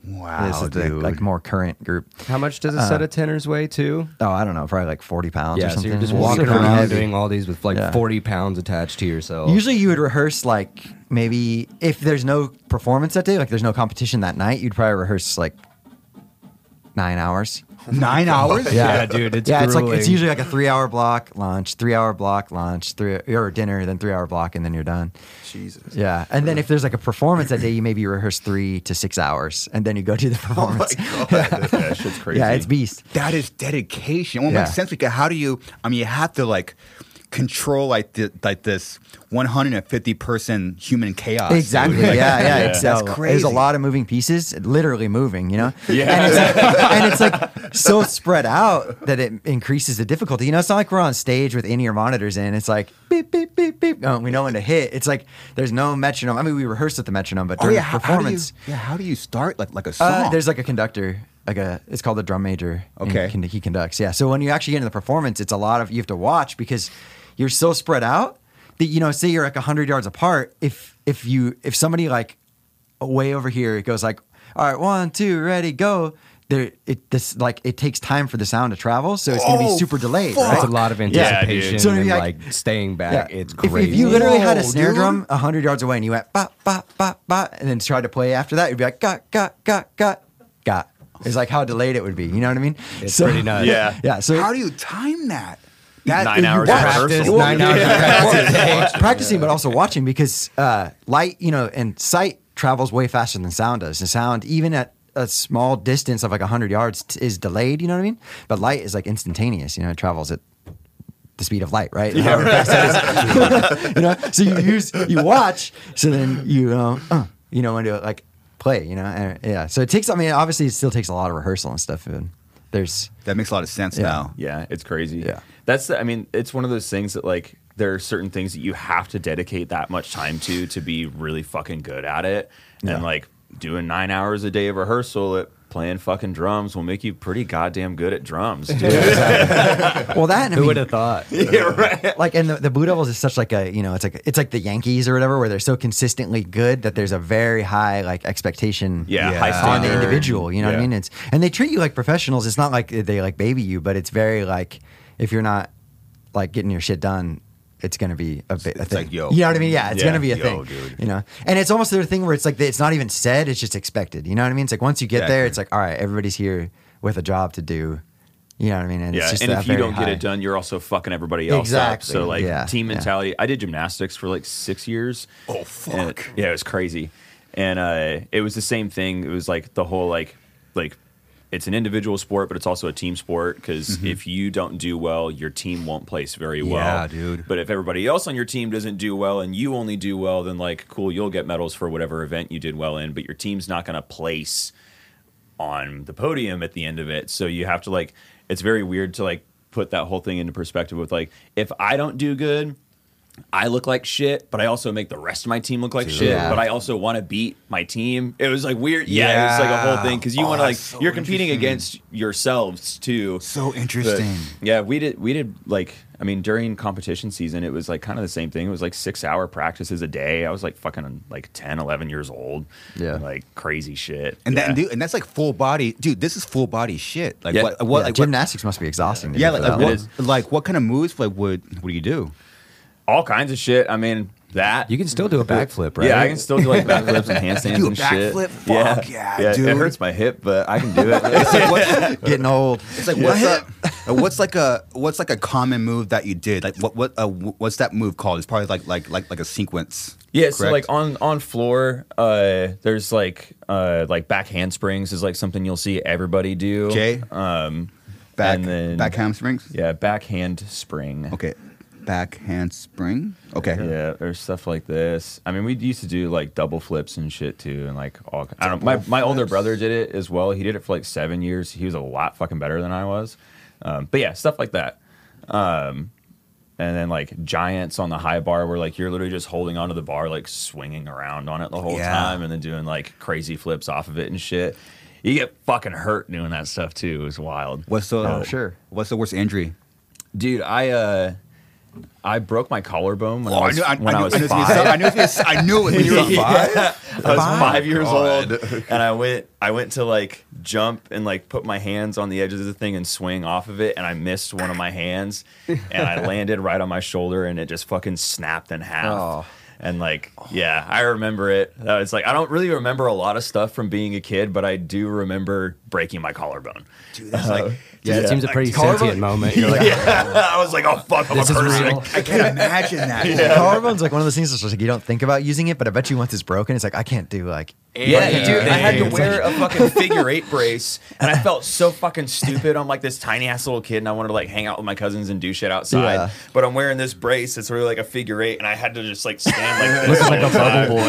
Wow, This is the dude. like more current group. How much does a set of tenors weigh too? Oh, I don't know, probably like forty pounds Yeah, or so something. you're just It's walking pretty around heavy. doing all these with like Yeah. forty pounds attached to yourself. Usually you would rehearse like maybe if there's no performance that day, like there's no competition that night, you'd probably rehearse like nine hours. Nine hours? Yeah, dude, it's yeah, it's like it's grueling. usually like a three hour block, lunch, three hour block, lunch, three or dinner, then three hour block, and then you're done. Jesus. Yeah, and then if there's like a performance that day, you maybe rehearse three to six hours, and then you go do the Oh my performance. god. Yeah, shit's crazy. Yeah, it's beast. That is dedication. Well, it Yeah. makes sense because how do you? I mean, you have to like control like the, like this one hundred fifty person human chaos. dude. Exactly. Like, yeah, yeah. Yeah. It's, That's uh, crazy. There's a lot of moving pieces, literally moving. You know. Yeah. And it's, like, and it's like so spread out that it increases the difficulty. You know, it's not like we're on stage with in-ear monitors in. It's like beep beep beep beep. Oh, we know when to hit. It's like there's no metronome. I mean, we rehearsed at the metronome, but Oh during yeah. the How, how do you? performance, Yeah. How do you start like like a song? uh, there's like a conductor. Like a, it's called the drum major. and Okay. he, con- he conducts. Yeah. So when you actually get into the performance, it's a lot of you have to watch because you're so spread out that you know, say you're like a hundred yards apart. If if you if somebody like way over here, it goes like, all right, one, two, ready, go. There, it this like it takes time for the sound to travel, so it's gonna be Oh, super delayed. fuck. Right? It's a lot of Yeah, anticipation dude. So if and you, like, like- staying back. It's If, crazy. if you literally had a Whoa, snare dude. drum a hundred yards away and you went ba ba ba ba, and then tried to play after that, you'd be like got got got got got. It's like how delayed it would be. You know what I mean? It's pretty nuts. Yeah. Yeah. So how do you time that? That Nine you hours of watch. rehearsal. Nine hours of Well, practicing, but also watching because uh, light, you know, and sight travels way faster than sound does. The sound, even at a small distance of like one hundred yards, t- is delayed. You know what I mean? But light is like instantaneous. You know, it travels at the speed of light, right? However fast that is. You know, so you use you watch, so then you know, uh, you know when to like play. You know, and, yeah. So it takes. I mean, obviously, it still takes a lot of rehearsal and stuff. And there's That makes a lot of sense Yeah. now. Yeah, it's crazy. Yeah. That's the, I mean, it's one of those things that like there are certain things that you have to dedicate that much time to to be really fucking good at it. Yeah. And like doing nine hours a day of rehearsal at playing fucking drums will make you pretty goddamn good at drums. Dude. well that. And I Who mean, would have thought? yeah, right. like and the, the Blue Devils is such like a you know it's like it's like the Yankees or whatever where they're so consistently good that there's a very high like expectation Yeah, Yeah. high on the standard. individual. You know what I Yeah. mean? It's and they treat you like professionals. It's not like they like baby you, but it's very like if you're not like getting your shit done, it's gonna be a, bit, a It's thing. like, yo. you know what I mean? Yeah, it's Yeah. gonna be a Yo, thing. dude. You know, and it's almost the thing where it's like it's not even said; it's just expected. You know what I mean? It's like once you get there, Exactly. it's like all right, everybody's here with a job to do. You know what I mean? And Yeah, it's just and that if you very don't get high- it done, you're also fucking everybody else Exactly. up. So like Yeah, team yeah. mentality. I did gymnastics for like six years. Oh, And fuck. it- yeah, it was crazy, and uh, it was the same thing. It was like the whole like like it's an individual sport, but it's also a team sport because if you don't do well, your team won't place very well. Yeah, dude. But if everybody else on your team doesn't do well and you only do well, then like cool, you'll get medals for whatever event you did well in. But your team's not going to place on the podium at the end of it. So you have to like, it's very weird to like put that whole thing into perspective with like, if I don't do good, I look like shit, but I also make the rest of my team look like shit. Yeah. But I also want to beat my team. It was like weird. Yeah, it was like a whole thing because you Oh, want to like that's so you're competing interesting. against yourselves too. So But, interesting. yeah, we did. We did like. I mean, during competition season, it was like kind of the same thing. It was like six hour practices a day. I was like fucking like ten, eleven years old. Yeah. like crazy shit. And yeah. that dude, and that's like full body, dude. This is full body shit. Like Yeah. what? What? Yeah, like what, gymnastics must be exhausting. to yeah, do like, for like that what? long. Like what kind of moves? Like what? What do you do? all kinds of shit. I mean, that You can still do a backflip, right? Yeah, I can still do like backflips and handstands do a and shit. backflip? Fuck yeah, yeah, dude. It hurts my hip, but I can do it. Getting old. It's like what's a, uh, what's like a what's like a common move that you did? Like what what uh, what's that move called? It's probably like like like like a sequence. Yeah, so correct? like on on floor, uh, there's like uh, like back handsprings is like something you'll see everybody do. Okay. Um, back and then back hamstrings. yeah, back hand spring. Okay, back handspring. Okay. Yeah, there's stuff like this. I mean, we used to do like double flips and shit too, and like all. I don't. My my older brother did it as well. He did it for like seven years. He was a lot fucking better than I was. Um, but yeah, stuff like that. Um, and then like giants on the high bar, where like you're literally just holding onto the bar, like swinging around on it the whole Yeah. time, and then doing like crazy flips off of it and shit. You get fucking hurt doing that stuff too. It was wild. What's the Oh, sure. What's the worst injury? Dude, I uh I broke my collarbone when Oh, I I was, knew, I, when I, I knew, was I, knew, five. I knew it was I knew it was when you were five. I was five years God. old, and I went. I went to like jump and like put my hands on the edges of the thing and swing off of it, and I missed one of my hands, and I landed right on my shoulder, and it just fucking snapped in half. Oh. And like, yeah, I remember it. Uh, it's like I don't really remember a lot of stuff from being a kid, but I do remember breaking my collarbone. Dude, that's like Yeah, it Yeah. seems a pretty Collarbone- sentient moment. You're like, Yeah, I was like, oh fuck, I'm this a is person. real. I can't imagine that. Collarbone's like one of those things that's just like you don't think about using it, but I bet you once it's broken, it's like I can't do like. Yeah, Yeah. dude, I had to It's wear a fucking figure eight brace, and I felt so fucking stupid. I'm like this tiny ass little kid, and I wanted to like hang out with my cousins and do shit outside. Yeah. But I'm wearing this brace that's really like a figure eight, and I had to just like stand like this. Looks the like a whole time. bubble boy.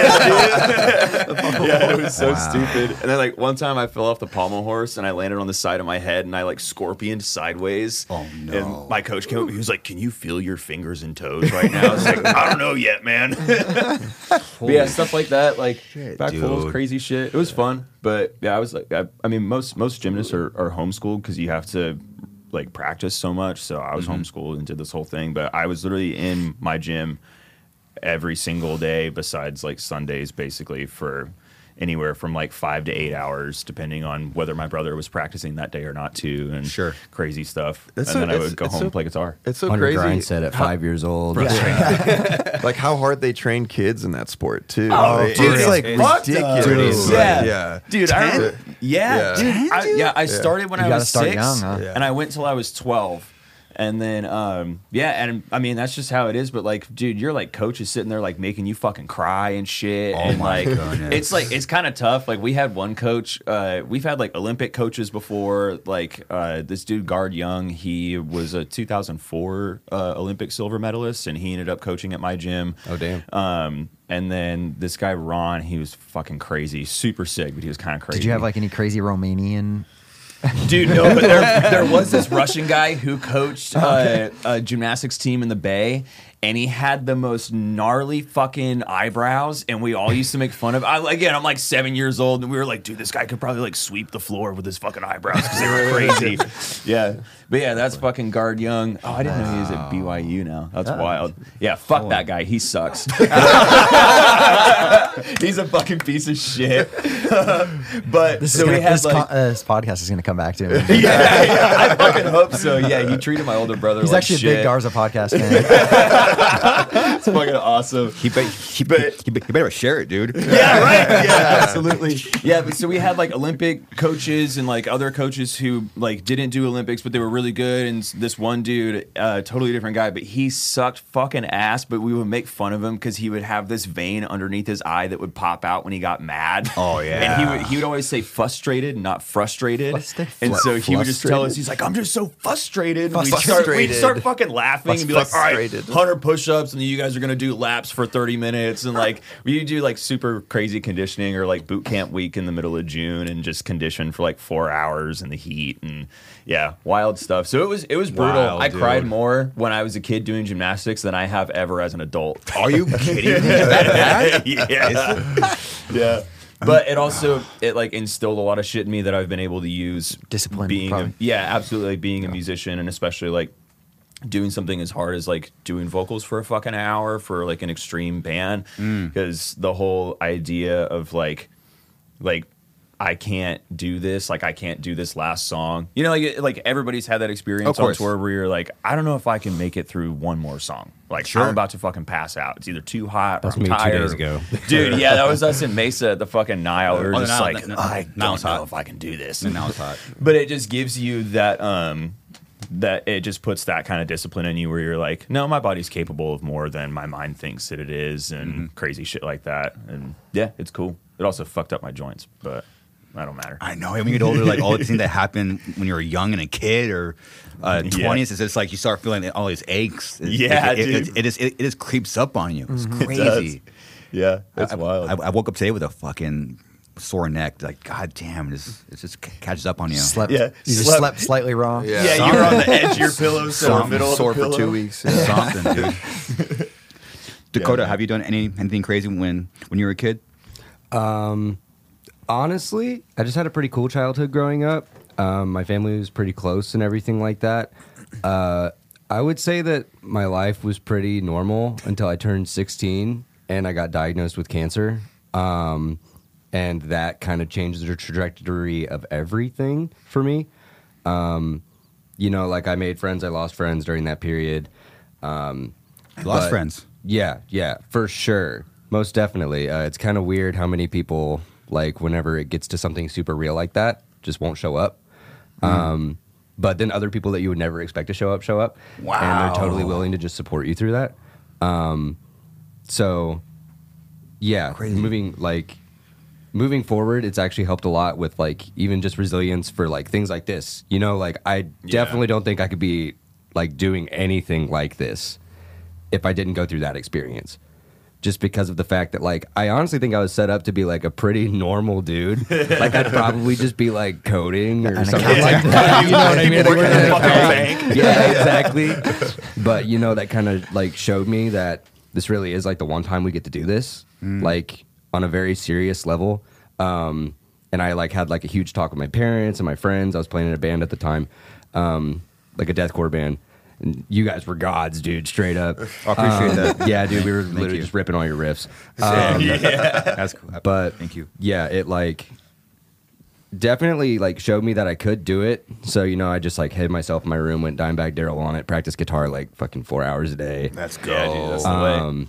Yeah, it was so stupid. And then like one time I fell off the pommel horse and I landed on the side of my head and I like scorpioned sideways. Oh, no. And my coach came up, he was like, "Can you feel your fingers and toes right now?" I was like, "I don't know yet, man." But yeah, stuff like that, like shit, back fulls, dude. crazy shit. It was fun, but yeah, I was like, I, I mean, most most gymnasts are, are homeschooled because you have to like practice so much. So I was homeschooled and did this whole thing, but I was literally in my gym every single day besides like Sundays, basically for anywhere from like five to eight hours, depending on whether my brother was practicing that day or not too, and Sure. crazy stuff. It's and so- then I it's- would go it's home so- and play guitar. It's so on your crazy. grind set at five years old. Like how hard they train kids in that sport too. Oh, Like, dude, it's it's like fucked ridiculous. up. Like, Yeah. yeah. Dude, I Ten? remember, yeah, Yeah. dude, I, yeah, I started when You I gotta was start six, young, huh? Yeah. and I went till I was twelve. And then, um, yeah, and I mean that's just how it is. But like, dude, you're like coaches sitting there like making you fucking cry and shit, Oh and my like, goodness. it's like it's kind of tough. Like we had one coach. Uh, we've had like Olympic coaches before. Like uh, this dude Guard Young, he was a two thousand four uh, Olympic silver medalist, and he ended up coaching at my gym. Oh, damn. Um, and then this guy Ron, he was fucking crazy, super sick, but he was kind of crazy. Did you have like any crazy Romanian? Dude, no, but there, there was this Russian guy who coached uh, a gymnastics team in the Bay, and he had the most gnarly fucking eyebrows, and we all used to make fun of. I, again, I'm like seven years old, and we were like, dude, this guy could probably like sweep the floor with his fucking eyebrows because they were crazy. Yeah, but yeah, that's fucking Guard Young. Oh, I didn't know he was at B Y U now. That's wild. Yeah, fuck that guy. He sucks. He's a fucking piece of shit. But This, so is gonna, we had this, like. con- uh, this podcast is going to come back to him. yeah, yeah, I fucking hope so. Yeah, he treated my older brother He's like actually shit. a big Garza podcast fan. It's fucking awesome. He, be, he, be, he, be, he better share it, dude. Yeah, right. Yeah, absolutely. Yeah, but so we had like Olympic coaches and like other coaches who like didn't do Olympics, but they were really good. And this one dude, uh, totally different guy, but he sucked fucking ass. But we would make fun of him because he would have this vein underneath his eye that would pop out when he got mad. Oh, yeah. And he would he would always say frustrated, not frustrated. Flustered? And so he would just tell us, Flustrated? he's like, I'm just so frustrated. And we'd start, we'd Frustrated. start fucking laughing and be like, all right, Frustrated. one hundred push-ups, and then you guys are gonna do laps for thirty minutes, and like we do like super crazy conditioning or like boot camp week in the middle of June, and just condition for like four hours in the heat, and yeah, wild stuff. So it was it was brutal. Wild, I dude. cried more when I was a kid doing gymnastics than I have ever as an adult. Are you kidding me? That bad? yeah, yeah. But it also it like instilled a lot of shit in me that I've been able to use. Discipline, being a, probably. yeah, absolutely. Like being a musician, and especially like doing something as hard as like doing vocals for a fucking hour for like an extreme band, because the whole idea of like like I can't do this, like I can't do this last song, you know, like it- like everybody's had that experience Of on course. tour where you're like, I don't know if I can make it through one more song, like Sure. I'm about to fucking pass out, it's either too hot or That's I'm me two tired. days ago. Dude, yeah, that was us in Mesa at the fucking Nile. We were Oh, just now- like, now- I now don't it's know hot. if I can do this. And now it's hot. But it just gives you that um that it just puts that kind of discipline in you where you're like, no, my body's capable of more than my mind thinks that it is, and Mm-hmm. crazy shit like that. And yeah, it's cool. It also fucked up my joints, but that don't matter. I know. When you get older, like all the things that happen when you were young and a kid or uh, Yeah. twenties, it's just like you start feeling all these aches. It- Yeah, it, it, dude. it, it, just, it, it just creeps up on you. It's It crazy. does. Yeah, that's I, wild. I, I woke up today with a fucking sore neck. Like, god damn, it just, it just c- catches up on you. Slept. Yeah, You just slept- slept slightly wrong. Yeah. yeah, you were on the edge of your pillow, so in the Something middle of sore the pillow. for two weeks. Yeah. Something, dude. Dakota, man. have you done any anything crazy when when you were a kid? Um, honestly, I just had a pretty cool childhood growing up. Um, my family was pretty close and everything like that. Uh, I would say that my life was pretty normal until I turned sixteen and I got diagnosed with cancer. Um, and that kind of changed the trajectory of everything for me. Um, you know, like I made friends, I lost friends during that period. Um, Lost but- friends. Yeah, yeah, for sure. Most definitely. Uh, it's kind of weird how many people, like, whenever it gets to something super real like that, just won't show up. Mm. Um, but then other people that you would never expect to show up, show up. And Wow. they're totally willing to just support you through that. Um, so, yeah, Crazy. moving, like, moving forward, it's actually helped a lot with, like, even just resilience for, like, things like this. You know, like, I definitely don't think I could be, like, doing anything like this if I didn't go through that experience. Just because of the fact that, like, I honestly think I was set up to be, like, a pretty normal dude. Like, I'd probably just be, like, coding or An something accountant. like that. You know what I mean? Working Like, at a working fucking at a bank. Yeah, exactly. But, you know, that kind of, like, showed me that this really is, like, the one time we get to do this, like, on a very serious level. Um, and I, like, had, like, a huge talk with my parents and my friends. I was playing in a band at the time, um, like a deathcore band. And you guys were gods, dude, straight up. I appreciate Um, that. Yeah, dude, we were literally you. just ripping all your riffs. Um, That's cool. but Thank you. Yeah, it like definitely like showed me that I could do it. So you know, I just like hid myself in my room, went Dimebag Daryl on it, practiced guitar like fucking four hours a day. Let's go. Yeah, dude, that's the way. Um,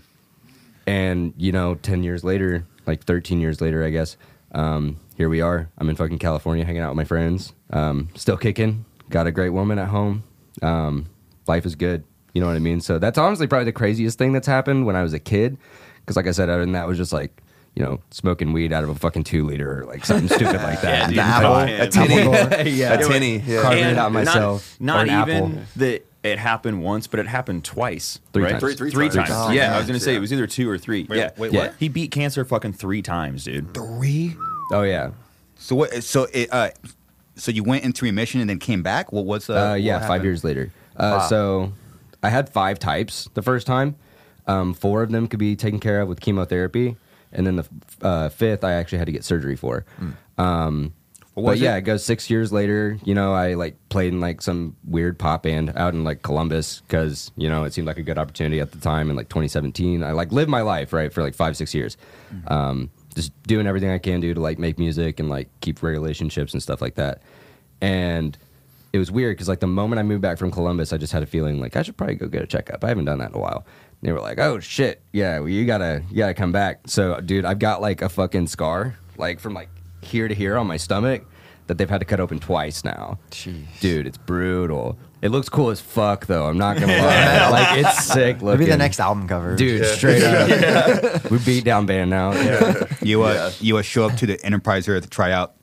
and you know, ten years later, like thirteen years later, I guess, um, here we are. I'm in fucking California, hanging out with my friends, um, still kicking. Got a great woman at home. Um, life is good. You know what I mean? So that's honestly probably the craziest thing that's happened when I was a kid. Because like I said, other than that, was just like, you know, smoking weed out of a fucking two liter or like something stupid like that. dude, apple, man. a tinny, yeah, a tinny. Yeah. Carving it And out myself. Not, or not an even apple. that it happened once, but it happened twice. Three right? times. Three- three three times. times. Oh, yeah, man. I was gonna say it was either two or three. Wait, yeah, wait, Yeah. what? He beat cancer fucking three times, dude. Three. Oh yeah. So what? So it. Uh, so you went into remission and then came back. What was? Uh, Uh, yeah, what five happened? years later. Uh, Wow. So I had five types the first time. Um, four of them could be taken care of with chemotherapy, and then the uh, fifth I actually had to get surgery for. Um, What but was yeah, it? it goes six years later. You know, I like played in like some weird pop band out in like Columbus because you know it seemed like a good opportunity at the time in like twenty seventeen. I like lived my life right for like five six years, um, just doing everything I can do to like make music and like keep relationships and stuff like that. And it was weird because like the moment I moved back from Columbus, I just had a feeling like I should probably go get a checkup. I haven't done that in a while. And they were like, "Oh shit, yeah, well, you gotta you gotta come back." So, dude, I've got like a fucking scar, like from like here to here on my stomach, that they've had to cut open twice now. Jeez. Dude, it's brutal. It looks cool as fuck though. I'm not gonna lie. Like it's sick looking. Maybe the next album cover. Dude, straight up. We beat down band now. You uh, you uh, show up to the Enterprise here to try out.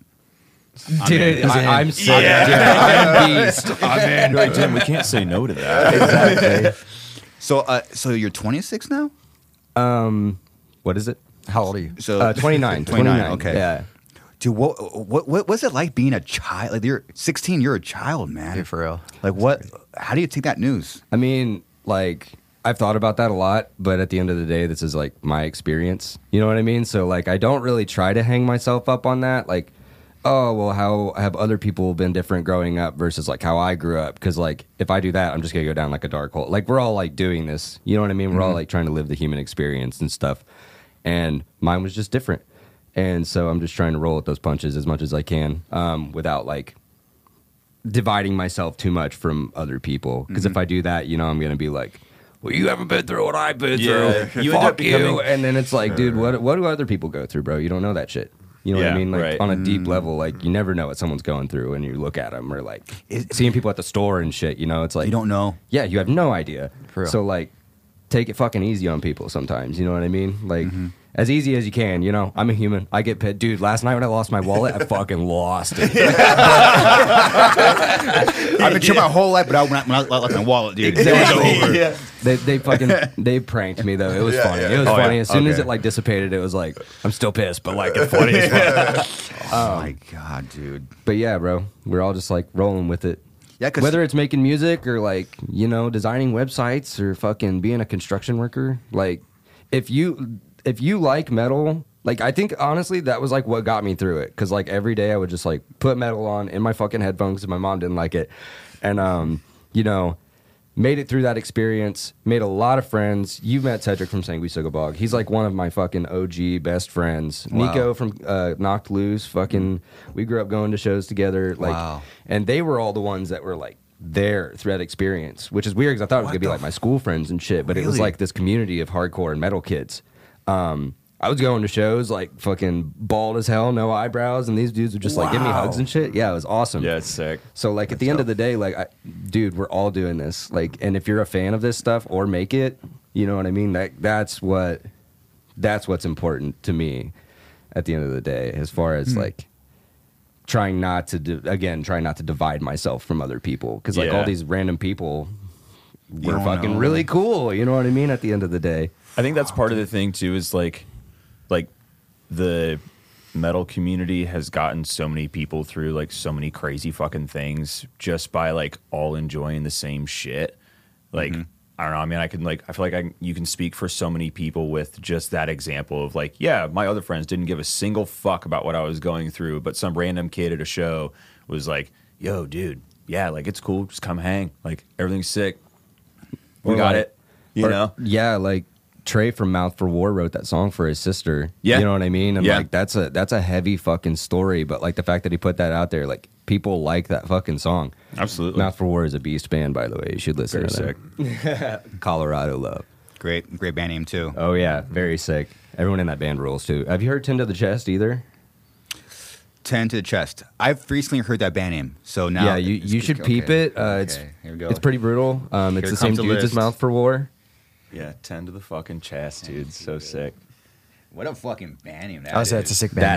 Dude, I, I'm sick. Yeah. Dude, I'm beast. I'm in. You're like, Jim, we can't say no to that. Exactly. So uh, so you're twenty-six now. Um, what is it? How old are you? So Uh, twenty-nine. twenty-nine. Okay. Yeah. Dude, what what what was it like being a child? Like you're sixteen. You're a child, man. Dude, for real. Like what? How do you take that news? I mean, like, I've thought about that a lot, but at the end of the day, this is like my experience. You know what I mean? So, like, I don't really try to hang myself up on that. Like, oh, well, how have other people been different growing up versus like how I grew up? Because, like, if I do that, I'm just going to go down like a dark hole. Like, we're all like doing this. You know what I mean? We're all like trying to live the human experience and stuff. And mine was just different. And so I'm just trying to roll with those punches as much as I can um, without like dividing myself too much from other people. Because if I do that, you know, I'm going to be like, well, you haven't been through what I've been Yeah. through. You end Fuck up becoming- you. And then it's like, dude, what what do other people go through, bro? You don't know that shit. You know what Yeah, I mean? Like right. on a deep level, like you never know what someone's going through when you look at them or like Is- seeing people at the store and shit. You know, it's like You don't know. yeah, you have no idea. For real. So like, take it fucking easy on people sometimes. You know what I mean? Like as easy as you can. You know, I'm a human. I get pissed, dude. Last night when I lost my wallet, I fucking lost it. I've been chill my whole life, but I, when I, when I lost my wallet, dude, it was over. Yeah. They they fucking they pranked me though. It was Yeah, funny. yeah. It was Oh, funny. yeah. As soon as Okay. it like dissipated, it was like I'm still pissed, but like it's funny as fuck. Oh my god, dude. But yeah, bro, we're all just like rolling with it. Yeah, 'cause- whether it's making music or like you know designing websites or fucking being a construction worker, like if you if you like metal, like I think honestly that was like what got me through it. Because like every day I would just like put metal on in my fucking headphones, and my mom didn't like it, and um you know made it through that experience, made a lot of friends. You met Cedric from Sanguisugabog. He's like one of my fucking O G best friends. Wow. Nico from uh, Knocked Loose, fucking, we grew up going to shows together. Like, Wow. And they were all the ones that were like there through that experience, which is weird because I thought it was going to be like my school friends and shit, but it was Really? like this community of hardcore and metal kids. Um, I was going to shows like fucking bald as hell, no eyebrows, and these dudes would just like give me hugs and shit. Yeah, it was awesome. Yeah, it's sick. So like at the end of the day, like, I, dude, we're all doing this. Like, and if you're a fan of this stuff or make it, you know what I mean. That that's what that's what's important to me. At the end of the day, as far as like trying not to di- again, trying not to divide myself from other people because like Yeah. all these random people You were don't fucking know. really cool. You know what I mean? At the end of the day. I think that's part of the thing too. Is like, like the metal community has gotten so many people through like so many crazy fucking things just by like all enjoying the same shit. Like I don't know. I mean, I can like I feel like I you can speak for so many people with just that example of like, yeah, my other friends didn't give a single fuck about what I was going through, but some random kid at a show was like, "Yo, dude, yeah, like it's cool. Just come hang. Like everything's sick. We Or, got like- it." You Or- know? Yeah, like Trey from Mouth for War wrote that song for his sister. Yeah. You know what I mean? And Yeah. like that's a that's a heavy fucking story, but like the fact that he put that out there, like people like that fucking song. Absolutely. Mouth for War is a beast band, by the way. You should listen Very to them. Colorado Love. Great, great band name too. Oh yeah, very sick. Everyone in that band rules too. Have you heard Ten to the Chest either? Ten to the Chest. I've recently heard that band name, so now yeah, you, it's- you it's- should okay. peep it. Uh, it's Okay, here we go. it's pretty brutal. Um, it's Here the same comes the dudes as list. Mouth for War. Yeah, ten to the fucking chest, dude. So sick. What a fucking band name that I was is. that's a sick That band.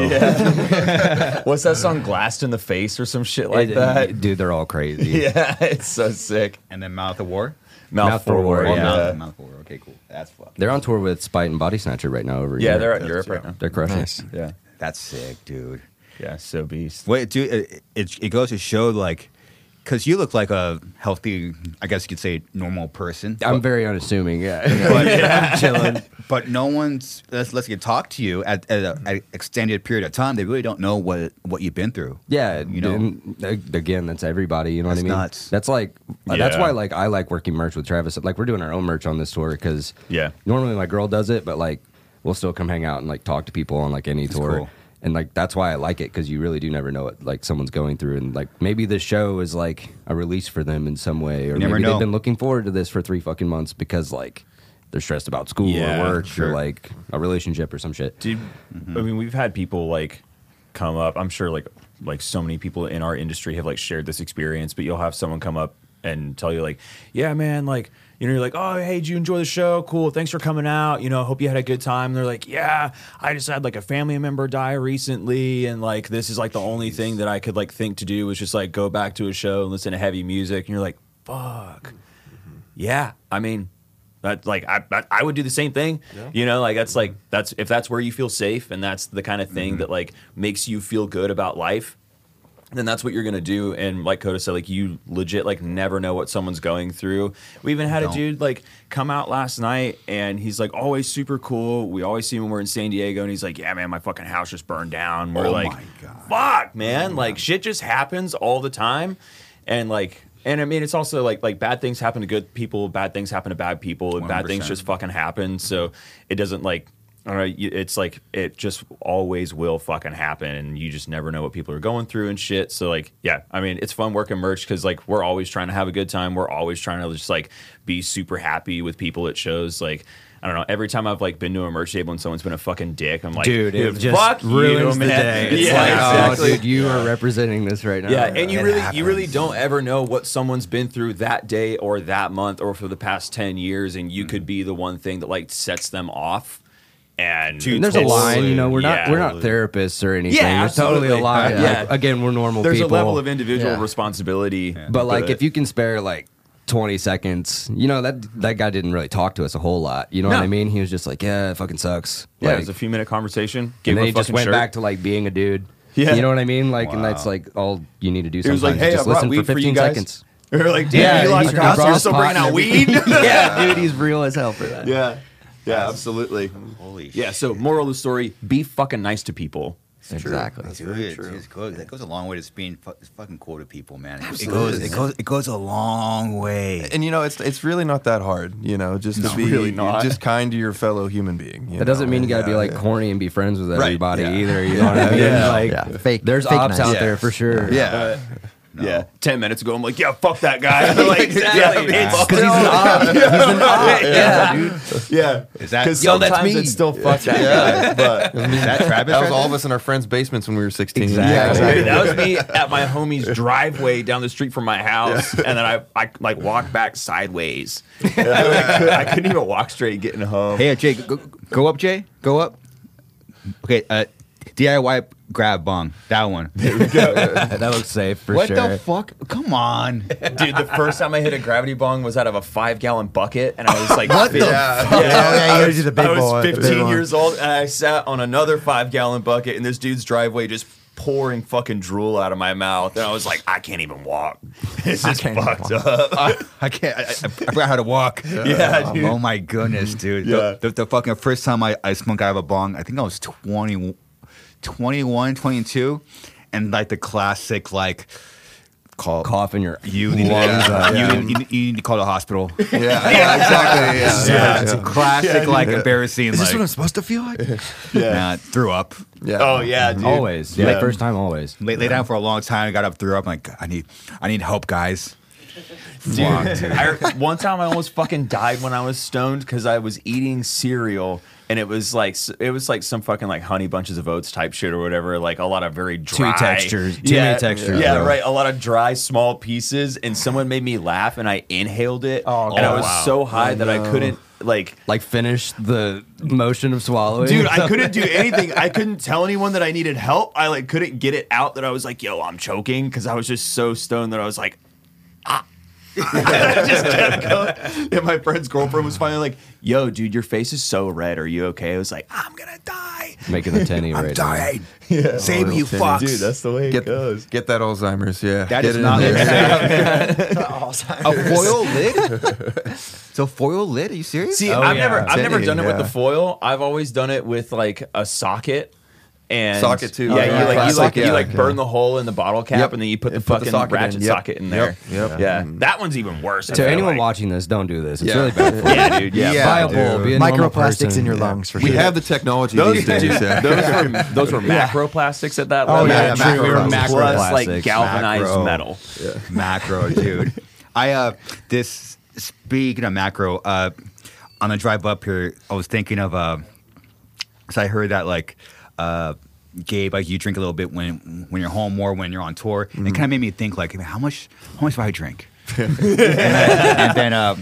logo. What's that song? Glassed in the Face or some shit like It- that? Dude, they're all crazy. Yeah, it's so sick. And then Mouth of War. Mouth, Mouth for War, Oh, yeah. Mouth, Mouth of War. Okay, cool. That's fucking. They're on tour with Spite and Body Snatcher right now over Yeah, here. they're at Europe right now. They're crushing. Nice. Yeah, That's sick, dude. yeah, so beast. Wait, dude, it, it, it goes to show, like, because you look like a healthy, I guess you could say, normal person. I'm but, very unassuming, yeah. but, I'm chilling. But no one's, let's, let's get talk to you at, at, a, at an extended period of time. They really don't know what what you've been through. Yeah, You know? and, uh, again, that's everybody. You know That's what I mean? nuts. That's like uh, that's Yeah. why like I like working merch with Travis. Like we're doing our own merch on this tour because Yeah. normally my girl does it, but like we'll still come hang out and like talk to people on like any tour. cool. And like that's why I like it because you really do never know what like someone's going through, and like maybe this show is like a release for them in some way, or never maybe know. they've been looking forward to this for three fucking months because like they're stressed about school Yeah, or work sure. or like a relationship or some shit. Dude, I mean, we've had people like come up. I'm sure like like so many people in our industry have like shared this experience, but you'll have someone come up and tell you like, yeah, man, like, you know, you're like, oh, hey, did you enjoy the show? Cool. Thanks for coming out. You know, hope you had a good time. And they're like, yeah, I just had like a family member die recently. And like, this is like the only thing that I could like think to do was just like go back to a show and listen to heavy music. And you're like, fuck. Yeah. I mean, that like I, I I would do the same thing, you know, like that's like that's if that's where you feel safe and that's the kind of thing that like makes you feel good about life, then that's what you're gonna do. And like Coda said, like you legit like never know what someone's going through. We even had a Don't. dude like come out last night and he's like always super cool. We always see him when we're in San Diego and he's like, yeah, man, my fucking house just burned down. We're Oh like, my God. fuck, man, like shit just happens all the time, and like. And I mean, it's also like like bad things happen to good people, bad things happen to bad people, and bad things one hundred percent. just fucking happen. So it doesn't like, I don't know, you- it's like it just always will fucking happen, and you just never know what people are going through and shit. So like, yeah, I mean, it's fun working merch because like we're always trying to have a good time. We're always trying to just like be super happy with people at shows. Like, I don't know. Every time I've like been to a merch table and someone's been a fucking dick, I'm like, Dude, it just fuck ruins you, the man. day. It's yeah, like, exactly. oh, dude, you are representing this right now. Yeah, and you It really you really happens. don't ever know what someone's been through that day or that month or for the past ten years, and you could be the one thing that like sets them off. And Dude, And there's a it's- line, you know. We're Yeah. not we're not therapists or anything. Yeah, There's totally a absolutely. line. Yeah. Like, again, we're normal There's people. a level of individual Yeah. responsibility, But like, if you can spare like twenty seconds, you know that that guy didn't really talk to us a whole lot. You know No. what I mean? He was just like, "Yeah, it fucking sucks." yeah, like, it was a few minute conversation. Give and him then a he just fucking went shirt. back to like being a dude. Yeah. You know what I mean? Like, and Wow. that's like all you need to do. He was Sometimes like, "Hey, just I brought listen weed for for you fifteen guys." seconds. They're like, damn, Yeah, you lost he your house, brought you're still pot bringing and out weed. Yeah, dude, he's real as hell for that. yeah, yeah, absolutely. Holy Yeah. So, moral of the story: be fucking nice to people. Exactly. That's Dude, very it, true. it goes, that goes a long way to being fu- fucking cool to people, man. It Absolutely. goes, it goes, it goes a long way. And you know, it's it's really not that hard. You know, just to No, be really not. just kind to your fellow human being. You That doesn't know? mean you got to be Yeah, like yeah. corny and be friends with everybody yeah. either. You know what I mean? Yeah. Like, Yeah. Fake- there's fake ops nice. out Yeah. there for sure. Yeah. Yeah, ten minutes ago, I'm like, yeah, fuck that guy. like, Exactly. yeah, it's Because still, he's an op. He's an op. yeah, dude. yeah. Is that- because Yo, that's sometimes me. it's still fuck that guy. But Is that Travis? That was right all there? of us in our friends' basements when we were sixteen. Exactly. Yeah, exactly. that was me at my homie's driveway down the street from my house, and then I, I like walked back sideways. I, could, I couldn't even walk straight getting home. Hey, Jay, go, go up, Jay. Go up. Okay, uh, D I Y grab bong. That one. That looks safe for what sure. the fuck? Come on. Dude, the first time I hit a gravity bong was out of a five gallon bucket, and I was like, What the Yeah. Oh, yeah, you I gotta was, do the big I was boy, the big fifteen one. years old, and I sat on another five gallon bucket in this dude's driveway, just pouring fucking drool out of my mouth, and I was like, I can't even walk. This I is can't even fucked walk. up. I, I can't. I, I forgot how to walk. Yeah, Um, dude. oh my goodness, dude. Yeah. The, the, the fucking first time I, I smoked out of a bong, I think I was twenty, twenty-one, twenty-two, and like the classic like call Cough in your you need, lungs to, up. you, need, you, need, you need to call the hospital. Yeah, yeah, exactly. Yeah, Yeah, it's yeah. a classic like embarrassing. Is this like, what I'm supposed to feel like? nah, threw up. Yeah. Oh yeah, dude. Always. Yeah. Like, first time, always. Lay, lay down for a long time. Got up, threw up. I'm like, I need, I need help, guys. Fuck, dude. I, one time I almost fucking died when I was stoned because I was eating cereal and it was like it was like some fucking like honey bunches of oats type shit or whatever, like a lot of very dry textures, too yeah, many textures, Yeah, bro. right. A lot of dry small pieces, and someone made me laugh, and I inhaled it, Oh, and I God. was Wow. so high that I no. couldn't like. Like, finish the motion of swallowing. Dude, I couldn't do anything. I couldn't tell anyone that I needed help. I like couldn't get it out that I was like, "Yo, I'm choking," because I was just so stoned that I was like, "Ah." I just kept going. And my friend's girlfriend was finally like, "Yo, dude, your face is so red. Are you okay?" I was like, "I'm gonna die. Making the tenny I'm right dying. Save me, you Dude, fucks. Dude, that's the way it Get, goes." get that Alzheimer's, yeah. That Get is it in not there. a foil lid. It's a foil lid. Are you serious? See, Oh, I've yeah. never, I've never Tinny, done it with yeah. the foil. I've always done it with like a socket. And Socket, too. Yeah, Oh, you yeah. like you Classic, like you yeah, like yeah. burn the hole in the bottle cap, Yep. and then you put the And put the fucking socket in. ratchet Yep. socket in there. Yep. Yep. Yeah, that one's even worse. I To feel anyone like. watching this, don't do this. It's Yeah. really bad for you. Yeah, dude. Yeah, Yeah. Buy a bowl. dude. Be a normal Microplastics person. in your lungs for We sure. have the technology Those, these days. dude, Yeah. those were those were macroplastics at that Oh, level. yeah, yeah, We were macroplastics. macro Plus like plastics. galvanized Macro. metal. Macro, dude. I uh this speaking of macro, uh on the drive up here, I was thinking of uh so I heard that like uh Gabe, like you drink a little bit when when you're home or when you're on tour. And it kind of made me think like how much how much do I drink? and then, and then uh,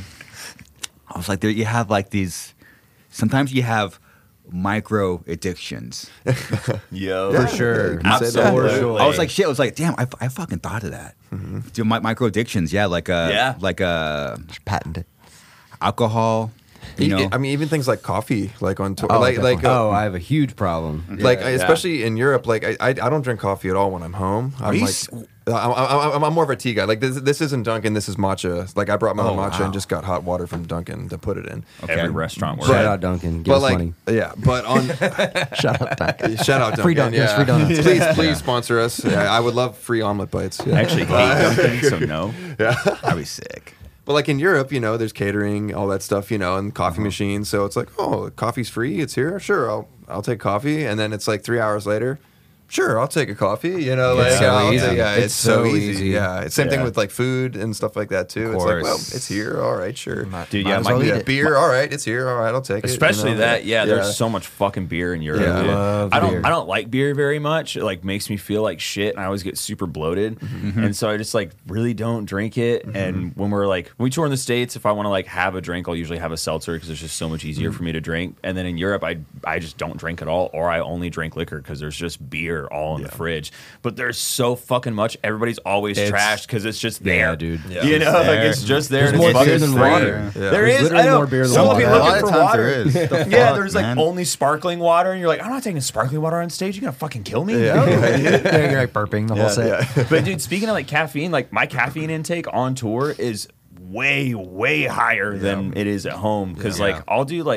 I was like there you have like these sometimes you have micro addictions. Yo, Yeah. For sure. You can say that. Absolutely. I was like, shit. I was like, damn. I, I fucking thought of that. Dude, my micro addictions. Yeah, like uh, Yeah. like uh, Patent it. alcohol. You know, I mean, even things like coffee, like on tour, Oh, like like uh, Oh, I have a huge problem. like Yeah. especially in Europe. Like I, I I don't drink coffee at all when I'm home. I'm you like s- I'm, I'm, I'm more of a tea guy. Like this this isn't Dunkin', this is matcha. Like I brought my own Oh, matcha wow. and just got hot water from Dunkin' to put it in. Okay. every restaurant works. Shout out Duncan. Give but us like money. yeah, but on Shout out Duncan. shout out Dunkin'. Free donuts, yeah. free donuts. Please please sponsor us. Yeah, I would love free omelet bites. Yeah. I actually hate Dunkin', so no. I'd be sick. But like in Europe, you know, there's catering, all that stuff, you know, and coffee machines. So it's like, oh, coffee's free. It's here. Sure, I'll I'll take coffee. And then it's like three hours later. Sure, I'll take a coffee. You know, It's like so I'll easy. take- yeah, It's it's, so, so easy. easy. Yeah, it's same thing Yeah. with like food and stuff like that too. Of It's like, well, course. it's here. All right, sure. Dude, Might yeah, as my- well eat Yeah, it. beer. All right, it's here. All right, I'll take it. you Especially know? that, yeah, There's so much fucking beer in Europe. Yeah. dude. Love I don't, beer. I don't like beer very much. It like makes me feel like shit, and I always get super bloated. And so I just like really don't drink it. And when we're like when we tour in the States, if I want to like have a drink, I'll usually have a seltzer because it's just so much easier for me to drink. And then in Europe, I I just don't drink at all, or I only drink liquor because there's just beer all in the fridge. But there's so fucking much. Everybody's always It's- trashed because it's just there, Yeah, dude. Yeah. You know, It's like there. it's just there. There's and more it's beer fucking than free. water. Yeah. There There's is. literally I know. more beer than Some water. people A looking lot of for times water. there is. The Yeah, fuck, there's like man? only sparkling water, and you're like, I'm not taking sparkling water on stage. You're gonna fucking kill me. Yeah. No. Yeah, you're like burping the whole set. But dude, speaking of like caffeine, like my caffeine intake on tour is way, way higher than it is at home. Because Yeah. like I'll do like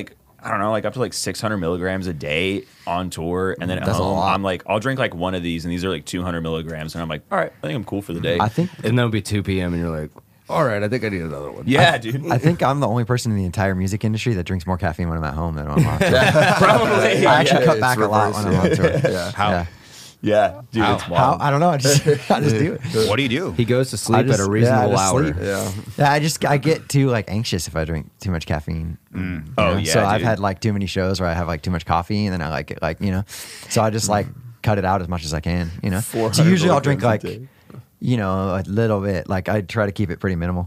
I don't know, like up to like six hundred milligrams a day on tour, and then at That's a home, lot. I'm like, I'll drink like one of these, and these are like two hundred milligrams, and I'm like, all right, I think I'm cool for the day. I think And then it'll be two p.m. and you're like, all right, I think I need another one. yeah, dude. I think I'm the only person in the entire music industry that drinks more caffeine when I'm at home than when I'm on tour. Probably. I actually Yeah, cut it's back a lot when I'm on tour. Yeah. How? Yeah. Yeah, dude. How? It's How? wild. I don't know. I just I just do it. What do you do? He goes to sleep I just- at a yeah, I reasonable just hour. sleep. Yeah. Yeah, I just I get too like anxious if I drink too much caffeine. Oh, You know? yeah, So I've dude. had like too many shows where I have like too much coffee, and then I like it like you know. So I just like cut it out as much as I can. You know. So four hundred usually I'll drink like milligrams a day. you know a little bit. Like I try to keep it pretty minimal.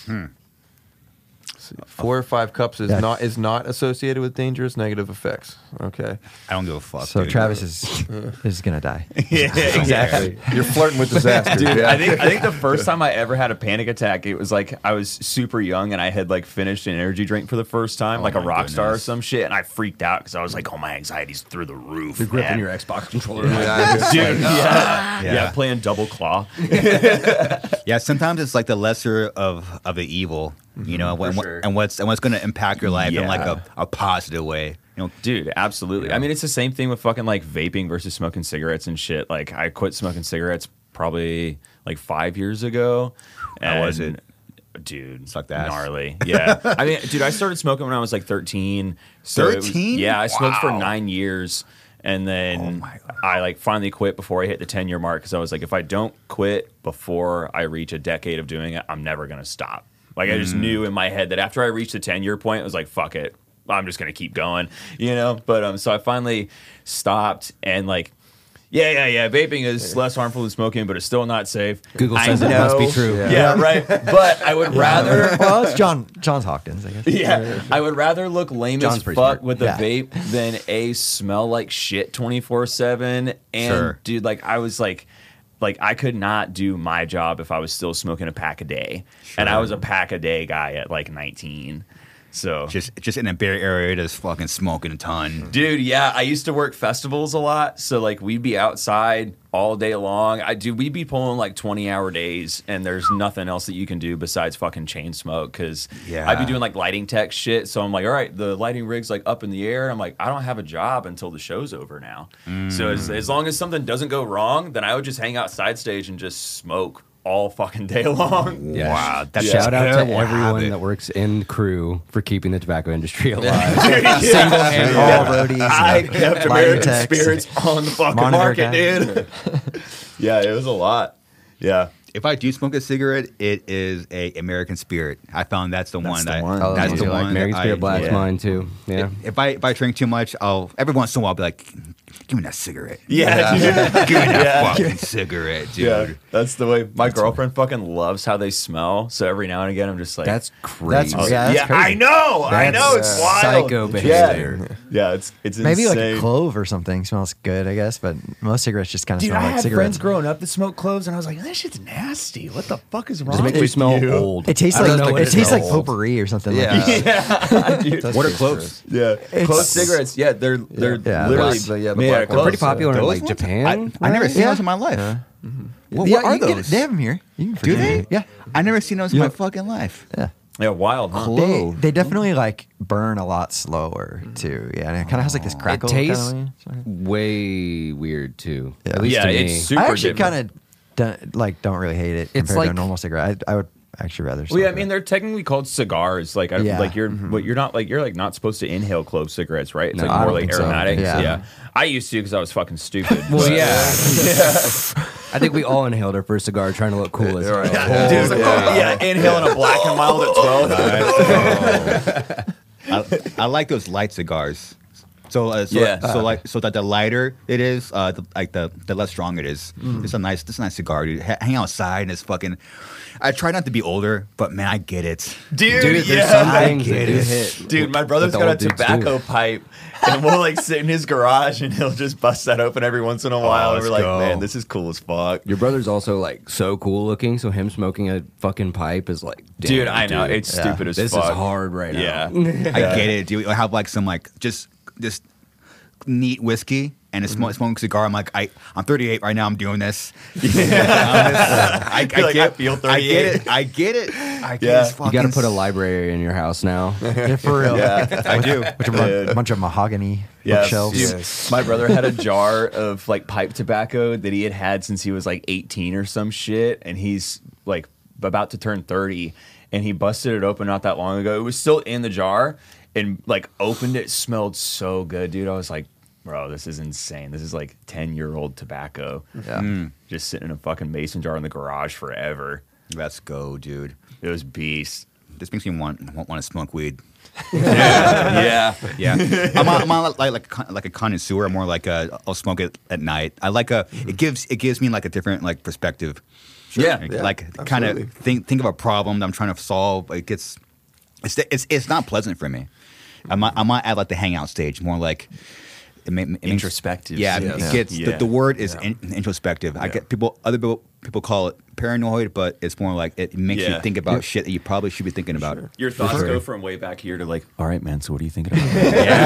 Four or five cups is Yeah. not is not associated with dangerous negative effects. Okay. I don't give a fuck. So dude. Travis is is gonna die. Yeah, exactly. You're flirting with disaster. Dude, yeah. I think I think the first time I ever had a panic attack, it was like I was super young and I had like finished an energy drink for the first time, like a my rock star or goodness. some shit, and I freaked out because I was like, "Oh, my anxiety's through the roof." You're gripping man. your Xbox controller. Yeah. Dude, yeah. Yeah. yeah, playing double claw. Yeah, sometimes it's like the lesser of of the evil, you know, when, sure. and what's and what's going to impact your life in like Yeah. a, a positive way. You know, Dude, absolutely. I mean, it's the same thing with fucking like vaping versus smoking cigarettes and shit. Like, I quit smoking cigarettes probably like five years ago. How was and- it? Dude, Sucked ass. gnarly. Yeah, I mean, dude, I started smoking when I was like thirteen. So it was- thirteen? yeah, I smoked for Wow. nine years, and then Oh my God. I like finally quit before I hit the ten year mark because I was like, if I don't quit before I reach a decade of doing it, I'm never gonna stop. Like I Mm. just knew in my head that after I reached the ten year point, I was like, fuck it, I'm just gonna keep going, you know. But um, so I finally stopped and like. Yeah, yeah, yeah. Vaping is less harmful than smoking, but it's still not safe. Google I says it must be know. true. Yeah. Yeah, right. But I would rather well, it's John Johns Hopkins, I guess. yeah, I would rather look lame John's as pretty fuck smart. with a Yeah. vape than a smell like shit twenty four seven. And Sure. dude, like I was like, like I could not do my job if I was still smoking a pack a day, and I was a pack a day guy at like nineteen. So just just in a Bay Area, just fucking smoking a ton. Dude, yeah, I used to work festivals a lot, so like we'd be outside all day long. I do, we'd be pulling like twenty hour days, and there's nothing else that you can do besides fucking chain smoke. Because Yeah. I'd be doing like lighting tech shit, so I'm like, all right, the lighting rig's like up in the air. I'm like, I don't have a job until the show's over now. So as, as long as something doesn't go wrong, then I would just hang outside stage and just smoke all fucking day long. Yeah. Wow, that's Shout a out to terrible everyone habit. that works in crew for keeping the tobacco industry alive. Single handed. All roadies. I and kept lighting American techs. spirits on the fucking Monitor market, guy. dude. Yeah, it was a lot. Yeah. If I do smoke a cigarette, it is a American Spirit. I found that's the one. the that, one. Oh, That's you the like one. Mary that Spirit I- Black's yeah. mine too. Yeah. If I if I drink too much, I'll every once in a while I'll be like, give me that cigarette. Yeah, dude. Give me that Yeah. fucking cigarette, dude. Yeah, that's the way. My girlfriend fucking loves how they smell. So every now and again, I'm just like, That's That's crazy. yeah, that's yeah, crazy. I know, I That's know, it's wild. psycho Yeah. behavior. Yeah, it's it's Maybe like insane. a clove or something smells good, I guess, but most cigarettes just kind of Dude, smell I like had cigarettes. friends growing up that smoked cloves, and I was like, that shit's nasty. What the fuck is wrong Does it make with you smell you? old? It tastes I don't like know what it it tastes like smells. potpourri or something. Yeah. Like Yeah, dude. That's What are just cloves? Yeah, It's- clove cigarettes. Yeah, they're they're Yeah. literally Black- yeah, the made black out of ones. They're pretty cloves. popular in Those like ones? Japan. I, I never right? seen Yeah. those in my life. What, yeah, what are you can get those? it- they have them here. You can Do freaking they? get it. Yeah. I never seen those in Yeah. my fucking life. Yeah. Yeah, wild, huh? Cool. They, Clove. they definitely like burn a lot slower too. Yeah, and it kind of has like this It crackle. tastes kinda way. way weird too. Yeah. At least Yeah, to me. it's super I actually different. kind of don't, like don't really hate it It's compared to like- a normal cigarette. I, I would actually rather. Well, yeah, I smoke mean it. they're technically called cigars. Like, I, Yeah. like you're, what you're not like you're like not supposed to inhale clove cigarettes, right? It's No, like I more don't like think so. aromatic. Yeah. Yeah. I used to because I was fucking stupid. Well, but- yeah. I think we all inhaled our first cigar trying to look cool as Right. hell. Dude, yeah. inhaling a black and mild at twelve. I, I like those light cigars. So, uh, so, Yeah. so like, so that the lighter it is, uh, the, like the the less strong it is. It's a nice, it's a nice cigar, dude. Ha- hang outside and it's fucking. I try not to be older, but man, I get it. Dude, Dude, there's yeah. some I things that get do it. hit. Dude, my brother's that got the a old dudes tobacco do. pipe, and we'll like sit in his garage, and he'll just bust that open every once in a while. and let's we're like, go. man, this is cool as fuck. Your brother's also like so cool looking, so him smoking a fucking pipe is like, damn, Dude, I know dude. it's Yeah. stupid as This fuck. is hard right Yeah, now. I get it, dude. I have like some like just just neat whiskey and a smoke, smoking cigar. I'm like, I I'm thirty-eight right now. I'm doing this. I, I, You're like, get, I feel I get thirty-eight. it. I get it. I Yeah. You got to put a library in your house now. Yeah, for real. Yeah. I do. Bunch of, a bunch of mahogany Yes. bookshelves. Dude, Yes. my brother had a jar of like pipe tobacco that he had had since he was like eighteen or some shit, and he's like about to turn thirty, and he busted it open not that long ago. It was still in the jar, and like opened it, smelled so good, dude. I was like, bro, this is insane. This is like ten year old tobacco. Yeah. Just sitting in a fucking mason jar in the garage forever. Let's go, dude. It was beast. This makes me want want, want to smoke weed. Yeah. Yeah, I'm, not, I'm not like like a con- like a connoisseur. I'm more like a, I'll smoke it at night. I like a it gives it gives me like a different like perspective. Yeah. Like, Yeah, like kind absolutely. of think think of a problem that I'm trying to solve. It gets it's it's it's not pleasant for me. I'm not, I'm not at like the hangout stage. More like it ma- it makes- Introspective. Yeah, Yes. it Yeah. gets Yeah. the, the word is Yeah. in, introspective. I Yeah. get people other people people call it paranoid, but it's more like it makes Yeah. you think about shit that you probably should be thinking about. Your thoughts go from way back here to like, all right, man, so what are you thinking about?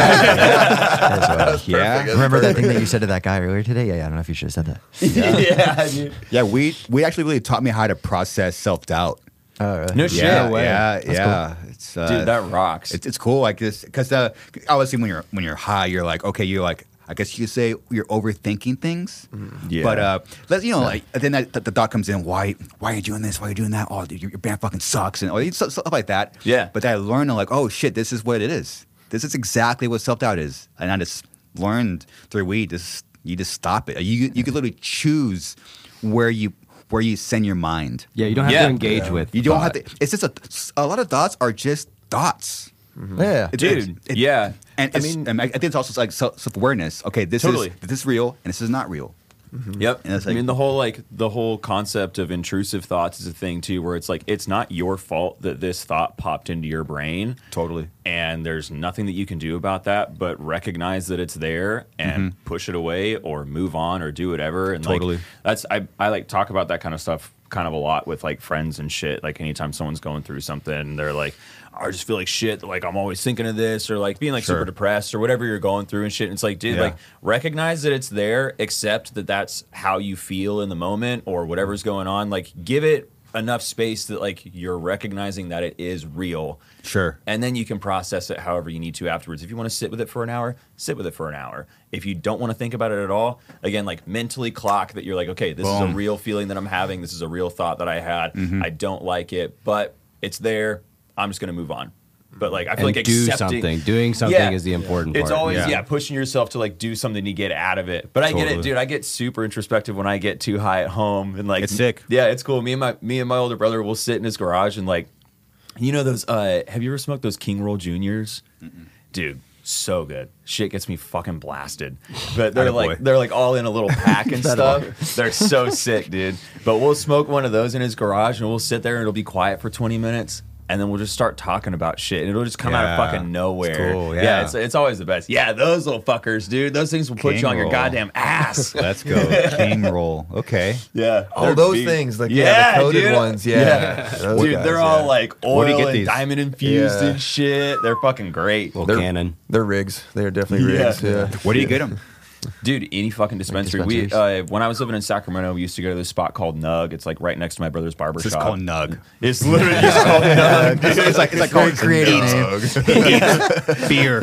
Yeah, Remember that thing that you said to that guy earlier today? Yeah, yeah, I don't know if you should have said that. yeah, dude. yeah. We we actually really taught me how to process self doubt. Oh, really? No shit. Yeah, way. yeah, That's yeah. It's uh, Dude, that rocks. It's, it's cool like this because uh, obviously when you're when you're high, you're like okay, you're like I guess you could say you're overthinking things. Yeah. But uh, let you know, like then that, the, the thought comes in. Why why are you doing this? Why are you doing that? Oh, dude, your, your band fucking sucks and or stuff, stuff like that. Yeah. But I learned like oh shit, this is what it is. This is exactly what self doubt is, and I just learned through weed. Just you just stop it. You you could literally choose where you where you send your mind. Yeah, you don't have Yeah. to engage Yeah. with. You don't thought. have to. It's just a, a lot of thoughts are just thoughts. Yeah. It- Dude, it- it- yeah. And I it's, mean- and I think it's also like self awareness. Okay, this Totally. is this is real and this is not real. Yep. And it's I like- mean, the whole like the whole concept of intrusive thoughts is a thing too, where it's like it's not your fault that this thought popped into your brain, Totally. and there's nothing that you can do about that. But recognize that it's there and push it away, or move on, or do whatever. And Totally. like, that's I I like talk about that kind of stuff kind of a lot with like friends and shit. Like anytime someone's going through something, they're like, I just feel like shit. Like I'm always thinking of this, or like being like Sure. super depressed, or whatever you're going through and shit. And it's like, dude, Yeah. like recognize that it's there, accept that that's how you feel in the moment, or whatever's going on. Like give it enough space that like you're recognizing that it is real. Sure. And then you can process it however you need to afterwards. If you want to sit with it for an hour, sit with it for an hour. If you don't want to think about it at all, again, like mentally clock that you're like, okay, this is Boom. a real feeling that I'm having. This is a real thought that I had. Mm-hmm. I don't like it, but it's there. I'm just going to move on. But like, I feel And like do accepting, something. Doing something is the important It's part. always Yeah. yeah. pushing yourself to like do something to get out of it. But I get it, Totally. dude. I get super introspective when I get too high at home and like It's sick. Yeah, it's cool. Me and my me and my older brother will sit in his garage and like, you know those. Uh, have you ever smoked those King Roll Juniors? Dude, so good. Shit gets me fucking blasted. But they're Attaboy. like they're like all in a little pack and stuff. They're so sick, dude. But we'll smoke one of those in his garage and we'll sit there and it'll be quiet for twenty minutes. And then we'll just start talking about shit, and it'll just come out of Yeah. fucking nowhere. It's cool, yeah. it's it's always the best. Yeah, those little fuckers, dude. Those things will put King you on your roll. goddamn ass. Let's go. King roll. Okay. Yeah. Oh, They're those big. things, like yeah, the coated dude. ones, yeah. Those Dude, guys, they're yeah. all like oil Where do you get and these? diamond infused Yeah. and shit. They're fucking great. Little They're- cannon. They're rigs. They're definitely Yeah. rigs. Yeah. Where do you get them? Dude, any fucking dispensary. We dispensaries? uh, when I was living in Sacramento, we used to go to this spot called Nug. It's like right next to my brother's barber It's just shop. called Nug. It's literally just called Nug. It's, it's like it's like Very called creative name. eats beer.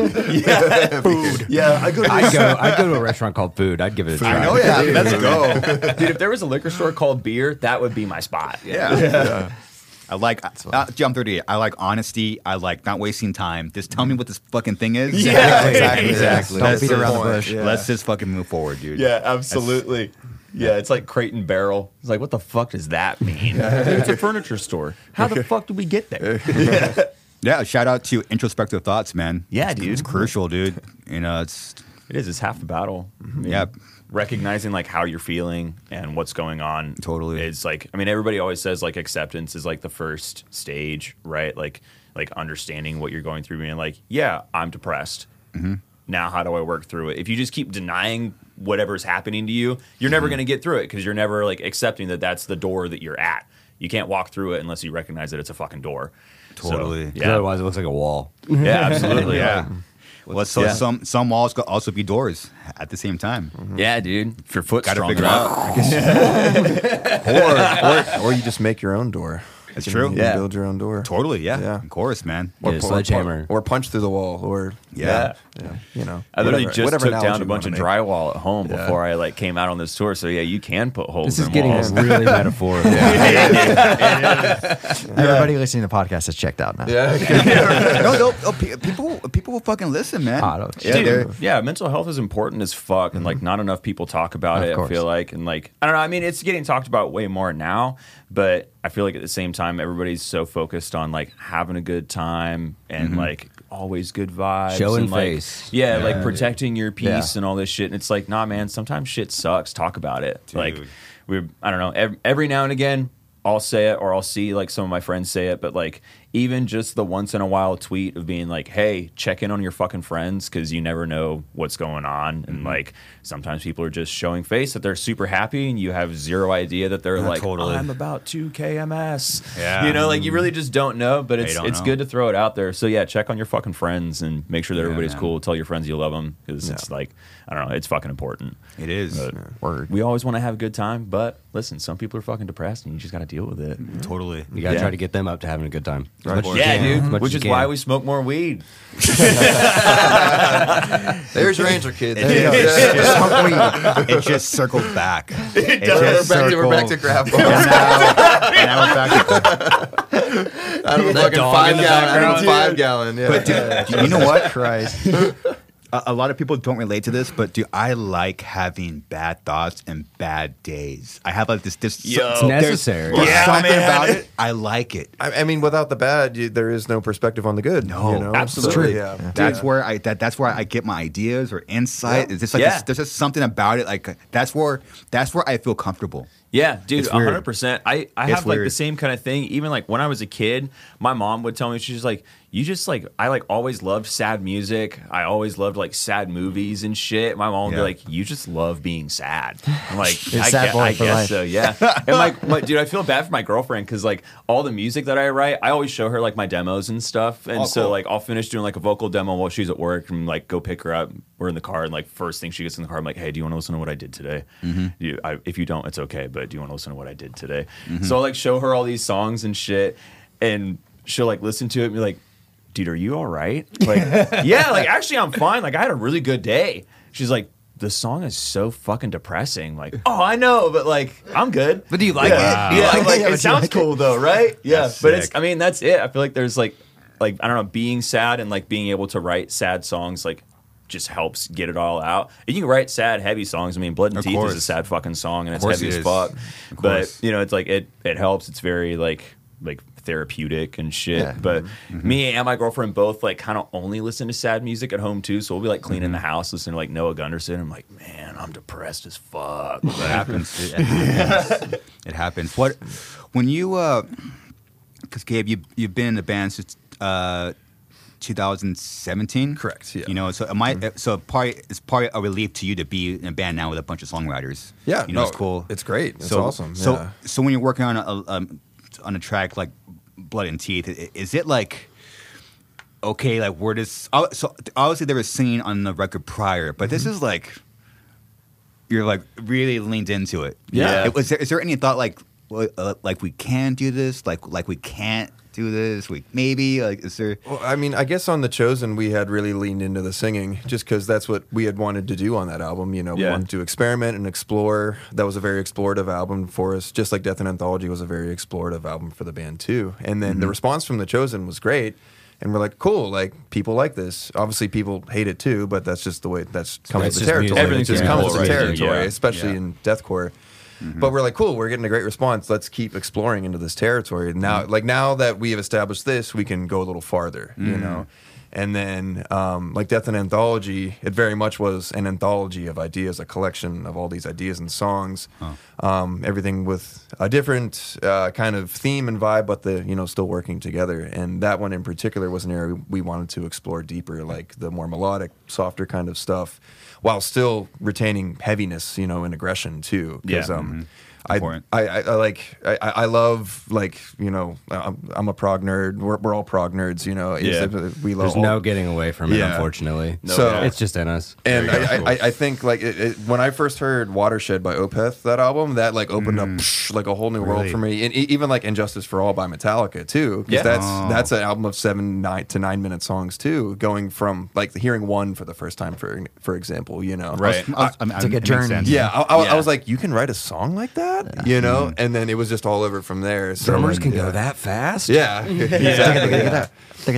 Food. Yeah, I go to I'd go. I'd go to a restaurant called Food. I'd give it a try. I know. Yeah. Let's go. Dude, if there was a liquor store called Beer, that would be my spot. Yeah. I like uh, I'm thirty-eight. I like honesty. I like not wasting time. Just tell me what this fucking thing is. Yeah, exactly. Exactly. Don't That's beat the around the point. bush. Yeah. Let's just fucking move forward, dude. Yeah, absolutely. Yeah, it's like Crate and Barrel. It's like, what the fuck does that mean? It's a furniture store. How the fuck did we get there? Yeah. Shout out to introspective thoughts, man. Yeah, It's- dude. It's crucial, dude. You know, it's It is. It's half the battle. I mean, yeah. recognizing like how you're feeling and what's going on. Totally. is like. I mean, everybody always says like acceptance is like the first stage, right? Like, like understanding what you're going through, being like, yeah, I'm depressed. Now, how do I work through it? If you just keep denying whatever's happening to you, you're never going to get through it because you're never like accepting that that's the door that you're at. You can't walk through it unless you recognize that it's a fucking door. So, Totally. 'Cause yeah. Otherwise, it looks like a wall. Yeah, absolutely. Yeah. Well, so Yeah. some some walls could also be doors at the same time. Yeah, dude. If your foot's Gotta strong figure enough. out. or, or or you just make your own door. It's You true. can- you Yeah. can build your own door. Totally, yeah. Yeah. Of course, man. Yeah, pu- sledgehammer. or punch through the wall, or Yeah. yeah, you know. I literally whatever- just whatever took down analogy a you bunch of wanna make. drywall at home Yeah. before I like came out on this tour. So yeah, you can put holes This is in getting walls. really metaphorical. Everybody listening to the podcast has checked out now. Yeah, no, no, no, pe- people, people will fucking listen, man. Ah, don't- yeah, Dude, they're- yeah, mental health is important as fuck, and like not enough people talk about Of it. course. I feel like, and like I don't know. I mean, it's getting talked about way more now, but I feel like at the same time, everybody's so focused on like having a good time and like always good vibes, Showing and, like, face. yeah, like protecting your peace Yeah. and all this shit. And it's like, nah, man. Sometimes shit sucks. Talk about it. Like Dude. we, I don't know. Every, every now and again, I'll say it or I'll see like some of my friends say it, but like even just the once in a while tweet of being like, hey, check in on your fucking friends because you never know what's going on. And Mm-hmm. like sometimes people are just showing face that they're super happy and you have zero idea that they're Yeah, like, totally. I'm about two K M S. Yeah. You know, like you really just don't know, but it's don't it's know. good to throw it out there. So yeah, check on your fucking friends and make sure that Yeah, everybody's man. cool. Tell your friends you love them because it's like, I don't know, it's fucking important. It is. But Word. we always want to have a good time, but listen, some people are fucking depressed and you just got to deal with it. Totally. You gotta Yeah. try to get them up to having a good time. As Right. much as you Yeah, can. dude. As much Which as is you why can. we smoke more weed. There's your answer, kid. It, There you go. it, Yeah. Smoke weed. It just circled back. It We're just back to we're back to circled- grab And now, and now we're back to out of a fucking dog five in the gallon. Out of a background. five gallon. Yeah. But dude, you know what? Christ. A, a lot of people don't relate to this, but dude, I like having bad thoughts and bad days. I have like this. this Yo. It's there's- necessary. There's Yeah, something man. about it. I like it. I, I mean, without the bad, you, there is no perspective on the good. No, you know? absolutely. So, yeah. That's where I that that's where I get my ideas or insight. Yeah. It's just like Yeah. this, there's just something about it. Like that's where that's where I feel comfortable. Yeah, dude, It's a weird. hundred percent. I, I It's have like the weird. same kind of thing. Even like when I was a kid, my mom would tell me, she's like, you just like I like always loved sad music. I always loved like sad movies and shit. My mom would Yeah. be like, you just love being sad. I'm like, You're a I, sad gue- boy I for guess life. so, yeah. And like, my, dude, I feel bad for my girlfriend because like all the music that I write, I always show her like my demos and stuff. And Oh, so cool. like I'll finish doing like a vocal demo while she's at work and like go pick her up. We're in the car and like first thing she gets in the car, I'm like, hey, do you want to listen to what I did today? Mm-hmm. You, I, if you don't, it's okay. But do you want to listen to what I did today? So I'll like show her all these songs and shit, and she'll like listen to it and be like, dude, are you all right? Like, yeah, like actually I'm fine. Like I had a really good day. She's like, the song is so fucking depressing. Like, oh, I know, but like I'm good. But do you like yeah. it? Yeah, like like, it? Yeah, but it you sounds like cool though, right? Yeah, That's but it's sick. I mean that's it. I feel like there's like like I don't know, being sad and like being able to write sad songs like just helps get it all out. And you can write sad, heavy songs. I mean, Blood and Of Teeth course. is a sad fucking song, and it's course heavy it as is. fuck. Of But course. you know, it's like it it helps. It's very like like therapeutic and shit. Yeah. But Mm-hmm. me and my girlfriend both like kind of only listen to sad music at home too. So we'll be like cleaning Mm-hmm. the house, listening to like Noah Gunderson. I'm like, man, I'm depressed as fuck. It happens. It, it happens. It happens. What when you uh, because Gabe, you you've been in the band since uh, two thousand seventeen. Correct, yeah. You know, so am I, so part it's part a relief to you to be in a band now with a bunch of songwriters. Yeah, you know, no, it's cool. it's great. It's so, awesome, So yeah. so when you're working on a um, on a track like Blood and Teeth, i- is it like? Okay, like where does oh, so obviously they were singing on the record prior, but this is like you're like really leaned into it. Yeah. It- Was there, is there any thought like well, uh, like we can do this, like like we can't do this, we maybe like is there? Well, I mean, I guess on The Chosen, we had really leaned into the singing just because that's what we had wanted to do on that album. You know, we Yeah. wanted to experiment and explore. That was a very explorative album for us, just like Death and Anthology was a very explorative album for the band, too. And then the response from The Chosen was great. And we're like, cool, like, people like this. Obviously, people hate it, too, but that's just the way that's comes That's with the just music. territory. It Everything's just music, comes with the right? territory, Yeah. especially Yeah. in deathcore. But we're like, cool, we're getting a great response. Let's keep exploring into this territory. Now, like now that we have established this, we can go a little farther, you know. And then, um, like Death and Anthology, it very much was an anthology of ideas, a collection of all these ideas and songs. Um, everything with a different uh, kind of theme and vibe, but the you know still working together. And that one in particular was an area we wanted to explore deeper, like the more melodic, softer kind of stuff, while still retaining heaviness, you know, and aggression too. Because Yeah. um, I, Important. I, I, I like I, I love like you know I'm, I'm a prog nerd. We're, we're all prog nerds. You know, Yeah. we love There's no getting away from it, Yeah. unfortunately. So- yeah. it's just in us. And There you I, go. I, I- I think like it, it, when I first heard Watershed by Opeth, that album, that like opened up psh, like a whole new world Really? for me. And e- even like Injustice for All by Metallica too, because Yeah. that's Oh. that's an album of seven nine to nine minute songs too. Going from like hearing one for the first time, for for example, you know, Right. I was- I mean, It's like a it makes journey. sense. Yeah, I, I, Yeah. I was like, you can write a song like that, you know, and then it was just all over from there. So, Drummers can yeah. go that fast. Yeah, exactly. Yeah.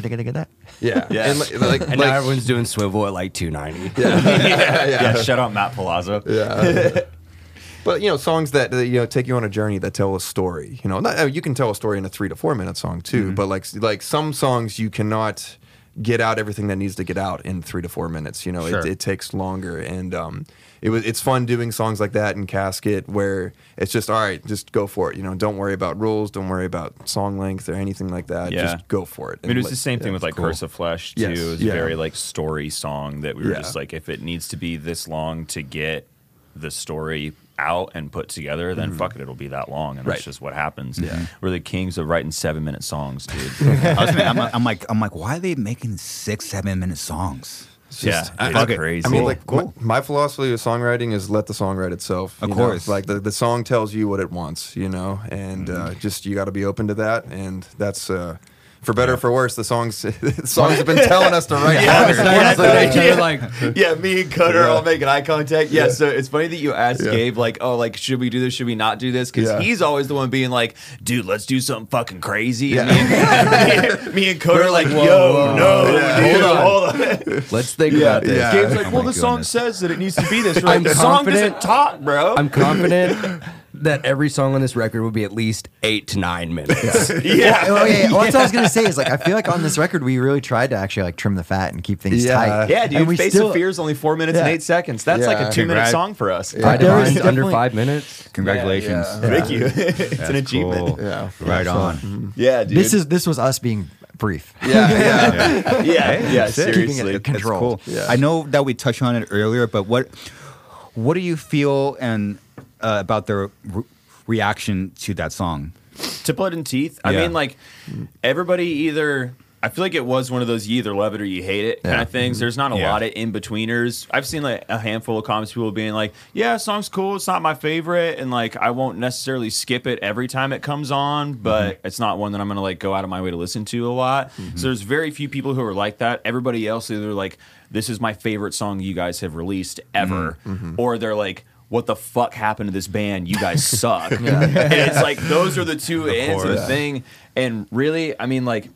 Yeah. Yeah, And, like, like, And like- now everyone's doing swivel at like two ninety. yeah, yeah. Shout out Matt Palazzo. Yeah. But you know, songs that that, you know take you on a journey that tell a story. You know, not, uh, you can tell a story in a three to four minute song too. But like like some songs you cannot get out everything that needs to get out in three to four minutes. You know, Sure. it, it takes longer, and um, it was it's fun doing songs like that in Casket where it's just all right, just go for it. You know, don't worry about rules, don't worry about song length or anything like that. Yeah. Just go for it. I mean, it was And the let- same thing yeah, with like cool. Curse of Flesh too. Yes, It was yeah. a very like story song that we were Yeah. just like, if it needs to be this long to get the story out and put together, then fuck it, it'll be that long, and Right. that's just what happens. Yeah. We're the kings of writing seven minute songs, dude. I was thinking, I'm, I'm like, I'm like, why are they making six, seven minute songs? yeah, I- it's fuck it. crazy. I mean, Cool, like cool. My, my philosophy of songwriting is let the song write itself. Of you course. know? Like the, the song tells you what it wants, you know, and uh, just you got to be open to that, and that's uh, for better or for worse. The songs, the songs have been telling us to write harder. yeah, like, yeah, me and Cutter are all making eye contact. Yeah, so it's funny that you asked Yeah. Gabe, like, oh, like, should we do this? Should we not do this? Because Yeah. he's always the one being like, dude, let's do something fucking crazy. Yeah. And me, and, me and Cutter are like, whoa, yo, whoa, no, yeah. dude, Hold on. hold on. let's think about this. yeah. Gabe's like, Oh well, my the song goodness. says that it needs to be this. We're like, I'm the song confident- doesn't talk, bro. I'm confident that every song on this record will be at least eight to nine minutes. yeah. Oh, yeah. Well, that's what I was gonna say. Is like I feel like on this record we really tried to actually like trim the fat and keep things Yeah. tight. Yeah, dude, And we Face still, of Fear is only four minutes and Yeah. eight seconds. That's like Yeah. a two minute Congrats. song for us. I There was defined under definitely- five minutes. Congratulations. Yeah. Thank you. it's an That's achievement. cool. Yeah. Right on. Yeah, dude. This is this was us being brief. Yeah, yeah. yeah, yeah, That's it. seriously. Keeping it That's controlled. cool. Yeah. I know that we touched on it earlier, but what what do you feel and uh, about the re- reaction to that song? To Blood and Teeth, I Yeah. mean, like, everybody either. I feel like it was one of those you either love it or you hate it kind Yeah. of things. There's not a Yeah. lot of in betweeners. I've seen like a handful of comments, people being like, "Yeah, song's cool. It's not my favorite, and like I won't necessarily skip it every time it comes on, but it's not one that I'm gonna like go out of my way to listen to a lot." So there's very few people who are like that. Everybody else either like, "This is my favorite song you guys have released ever," or they're like, "What the fuck happened to this band? You guys suck." And it's like those are the two ends of the course. thing. And really, I mean, like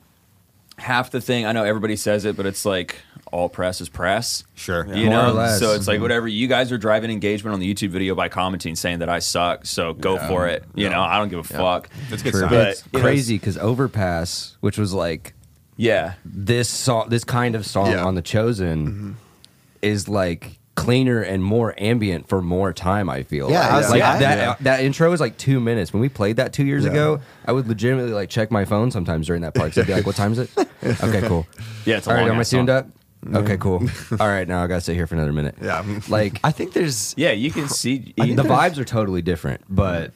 half the thing. I know everybody says it, but it's like all press is press. Sure. You More or know, less. so it's like whatever. You guys are driving engagement on the YouTube video by commenting, saying that I suck. So go for it. You know, I don't give a fuck. That's good True. sign. But It's you know, crazy because Overpass, which was like yeah, this song, this kind of song Yeah. on The Chosen, is like cleaner and more ambient for more time. I feel. Yeah, like, I was- like yeah. that. Yeah. That intro was like two minutes. When we played that two years Yeah. ago, I would legitimately like check my phone sometimes during that part. So I'd be like, "What time is it?" Okay, cool. yeah. It's a All right, long am I ass tuned song. up? Okay, cool. All right, now I gotta sit here for another minute. Yeah. Like I think there's Yeah, you can see. the you- vibes are totally different, but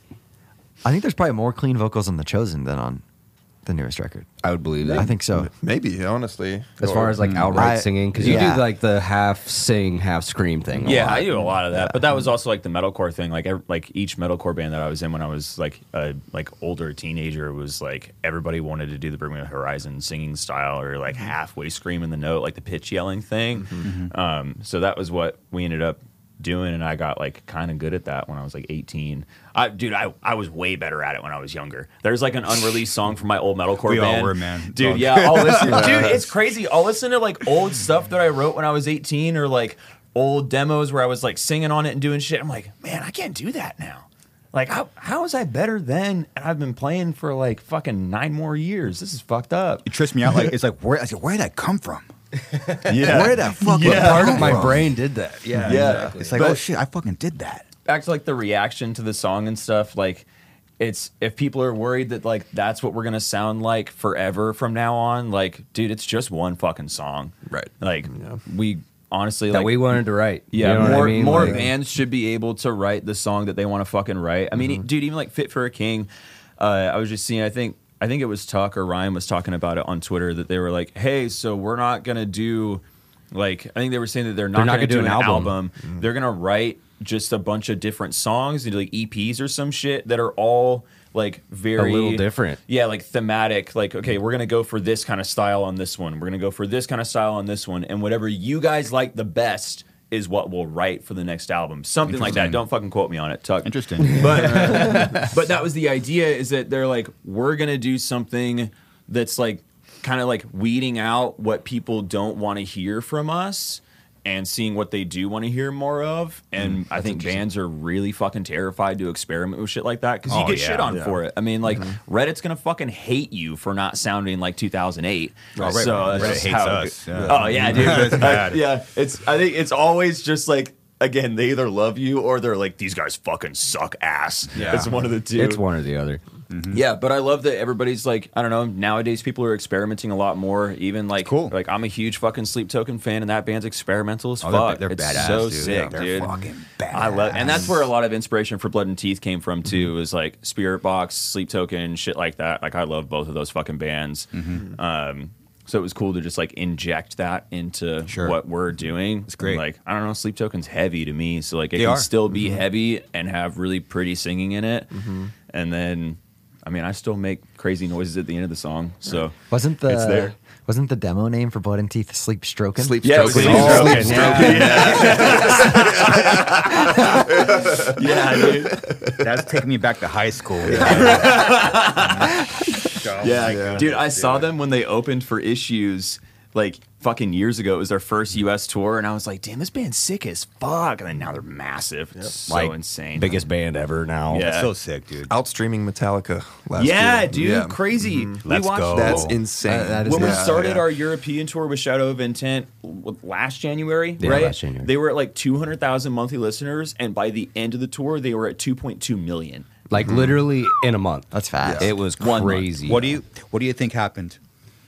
I think there's probably more clean vocals on The Chosen than on the newest record. I would believe that. I think so. Maybe, honestly. as far as like outright I- singing, because you yeah. do like the half sing, half scream thing. a Yeah, lot. I do a lot of that, but that was also like the metalcore thing. Like, ev- like each metalcore band that I was in when I was like a like older teenager was like everybody wanted to do the Bring Me the Horizon singing style or like halfway screaming the note, like the pitch yelling thing. Um, so that was what we ended up doing, and I got like kind of good at that when I was like eighteen. I, dude, I, I was way better at it when I was younger. There's like an unreleased song from my old metalcore We all band. were, man. Dude, Dog. yeah, I'll listen. Dude, it's crazy. I'll listen to like old stuff that I wrote when I was eighteen or like old demos where I was like singing on it and doing shit. I'm like, man, I can't do that now. Like, how how was I better then? And I've been playing for like fucking nine more years. This is fucked up. It trips me out. Like it's like where I said, where did that come from? Yeah. Where did that fucking Yeah. Part come of my from? brain did that. Yeah, Yeah. exactly. It's like, But- oh shit, I fucking did that. Back to like the reaction to the song and stuff, like it's if people are worried that like that's what we're gonna sound like forever from now on, like, dude, it's just one fucking song. Right. Like Yeah. we honestly, that like we wanted to write. yeah, You know what more I mean? more Like, bands should be able to write the song that they want to fucking write. I mean, Mm-hmm. dude, even like Fit for a King. Uh, I was just seeing. I think I think it was Tuck or Ryan was talking about it on Twitter that they were like, "Hey, so we're not gonna do like." I think they were saying that they're not, They're not gonna, gonna do do an an album. album. Mm-hmm. They're gonna write just a bunch of different songs, like E Ps or some shit that are all like very A little different. Yeah, like thematic. Like, okay, we're gonna go for this kind of style on this one. We're gonna go for this kind of style on this one, and whatever you guys like the best is what we'll write for the next album. Something like that. Interesting. Don't fucking quote me on it, Tuck. Interesting. But but that was the idea. Is that they're like, we're gonna do something that's like kind of like weeding out what people don't want to hear from us and seeing what they do want to hear more of. And I think bands are really fucking terrified to experiment with shit like that because you Oh, get yeah. shit on Yeah. for it. I mean, like Reddit's gonna fucking hate you for not sounding like two thousand eight. Oh, Reddit- so that's Reddit just hates how it- us, yeah. Oh yeah, dude. It's bad. Yeah, it's. I think it's always just like. Again, they either love you or they're like, these guys fucking suck ass. Yeah. It's one of the two. it's one or the other. Yeah, but I love that everybody's like, I don't know, nowadays people are experimenting a lot more. Even like, Cool. like I'm a huge fucking Sleep Token fan, and that band's experimental as Oh, they're- fuck. they're it's badass, so dude. sick, Yeah, they're dude. fucking I love, and that's badass. where a lot of inspiration for Blood and Teeth came from too. Is like Spirit Box, Sleep Token, shit like that. Like I love both of those fucking bands. Um, so it was cool to just like inject that into Sure. what we're doing. It's great. Like I don't know, Sleep Token's heavy to me, so like it They can are. still be heavy and have really pretty singing in it, and then. I mean, I still make crazy noises at the end of the song, so Wasn't the it's there. wasn't the demo name for Blood and Teeth Sleep Strokin'? Sleep Yeah, it was stroking. Sleep Oh, Stroking. Sleep Yeah. yeah, dude. That's taking me back to high school. Yeah, Yeah. dude. I saw them when they opened for Issues, like fucking years ago. It was their first U S tour, and I was like, "Damn, this band's sick as fuck." And then now they're massive. It's so Like, insane. Biggest band ever now. Yeah. So sick, dude. Outstreaming Metallica last yeah, year. dude, Yeah. crazy. We Let's watched go. That's Oh. insane. That- that is when we Yeah, started yeah. our European tour with Shadow of Intent w- last January, Yeah, right? last January. They were at like two hundred thousand monthly listeners, and by the end of the tour, they were at two point two million. Like literally in a month. That's fast. It was One month. crazy. What do you What do you think happened?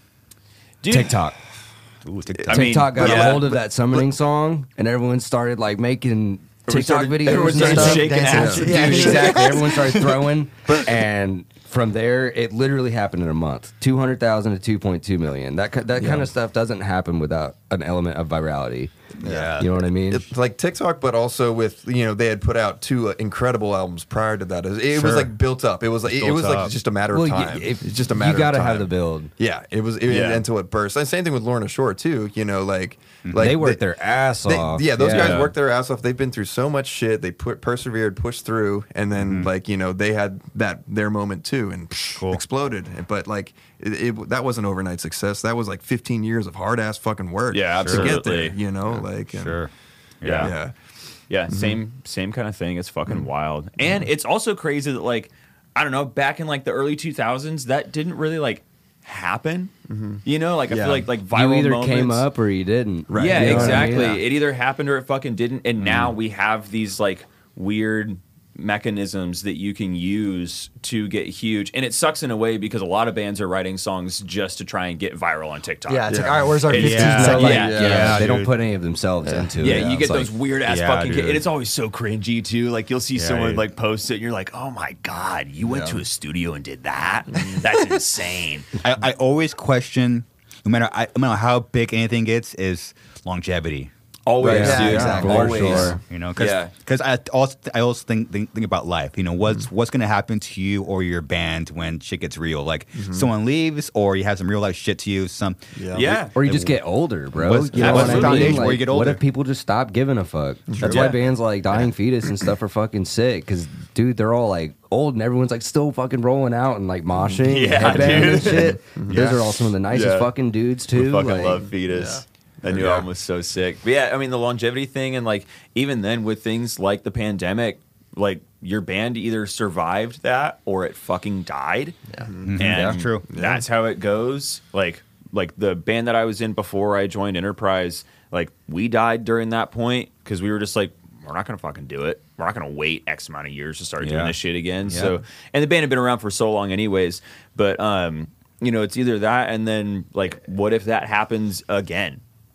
Dude, TikTok. Ooh, TikTok. I mean, TikTok got yeah. a hold of that summoning song, and everyone started like making Everyone TikTok started- videos everyone and started stuff. shaking Dancing. ass. Dude, Yeah, exactly. Everyone started throwing, and from there, it literally happened in a month. Two hundred thousand to two point two million. That ki- that kind of stuff doesn't happen without an element of virality. Yeah. You know what I mean? It's like TikTok, but also with you know they had put out two uh, incredible albums prior to that. It, it was Sure. like built up. It was like it, Built was like up. just a matter Well, of you- time. if- it's just a matter. You got to of time. have the build. Yeah, it was it, Yeah. until it burst. And same thing with Lorna Shore too. You know, like like They worked their ass they- off. Yeah, those Yeah. guys worked their ass off. They've been through so much shit. They put persevered, pushed through, and then like you know they had that their moment too and psh, Cool. exploded. But like it, it, that wasn't overnight success. That was like fifteen years of hard ass fucking work. Yeah, to get there. absolutely. You know, like and- Sure. Yeah. yeah. Yeah, same same kind of thing. It's fucking wild. And it's also crazy that like I don't know, back in like the early two thousands, that didn't really like happen. You know, like I Yeah. feel like like You viral either moments. came up or you didn't. Right. Yeah, You know what I mean? exactly. Yeah. It either happened or it fucking didn't. And now we have these like weird mechanisms that you can use to get huge. And it sucks in a way because a lot of bands are writing songs just to try and get viral on TikTok. Yeah, it's Yeah. like, all right, where's our It's- fifteen yeah, second? like- Yeah, Yeah, yeah, they don't dude. put any of themselves into Yeah, it. you It's get like- those weird ass Yeah, fucking, dude. and it's always so cringy too. Like you'll see Yeah, someone dude. like post it, and you're like, "Oh my god, you went Yeah. to a studio and did that? That's insane." I, I always question, no matter I, no matter how big anything gets, is longevity. Always, Yeah, dude. exactly. For Always. sure. You know, because Yeah. I also I also think, think think about life. You know, what's what's going to happen to you or your band when shit gets real? Like someone leaves, or you have some real life shit to you. Some Yeah. Or you just get older, bro. What's- you know what's what the I mean? foundation where Like, you get What older? if people just stop giving a fuck? That's Yeah. why bands like Dying Fetus and stuff are fucking sick. Because, dude, they're all like old and everyone's like still fucking rolling out and like moshing Yeah, and headbanging and dude. shit. Those are all some of the nicest Yeah. fucking dudes, We too. fucking like, love Fetus. That new Yeah. album was so sick. But yeah, I mean the longevity thing, and like even then with things like the pandemic, like your band either survived that or it fucking died. Yeah, and Yeah, true. That's how it goes. Like like the band that I was in before I joined Enterprise, like we died during that point because we were just like, we're not gonna fucking do it. We're not gonna wait X amount of years to start doing Yeah. this shit again. Yeah. So, and the band had been around for so long, anyways. But um, you know, it's either that and then like, what if that happens again?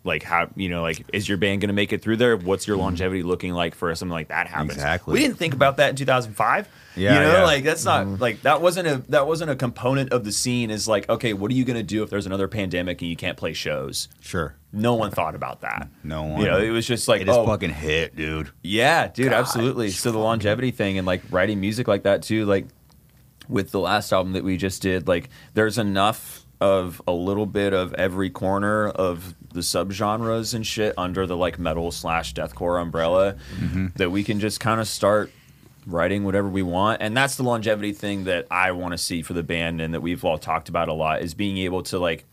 Like how you know, like is your band going to make it through there? What's your longevity looking like for something like that happens? Exactly. We didn't think about that in two thousand five. Yeah, you know, yeah. like that's not like that wasn't a that wasn't a component of the scene. Is like, okay, what are you going to do if there's another pandemic and you can't play shows? Sure. No one thought about that. No one. You know, it was just like, It just oh, fucking hit, dude. yeah, dude, God, absolutely. So the longevity thing and like writing music like that too, like with the last album that we just did, like there's enough of a little bit of every corner of the subgenres and shit under the like metal slash deathcore umbrella Mm-hmm. that we can just kind of start writing whatever we want. And that's the longevity thing that I want to see for the band and that we've all talked about a lot, is being able to like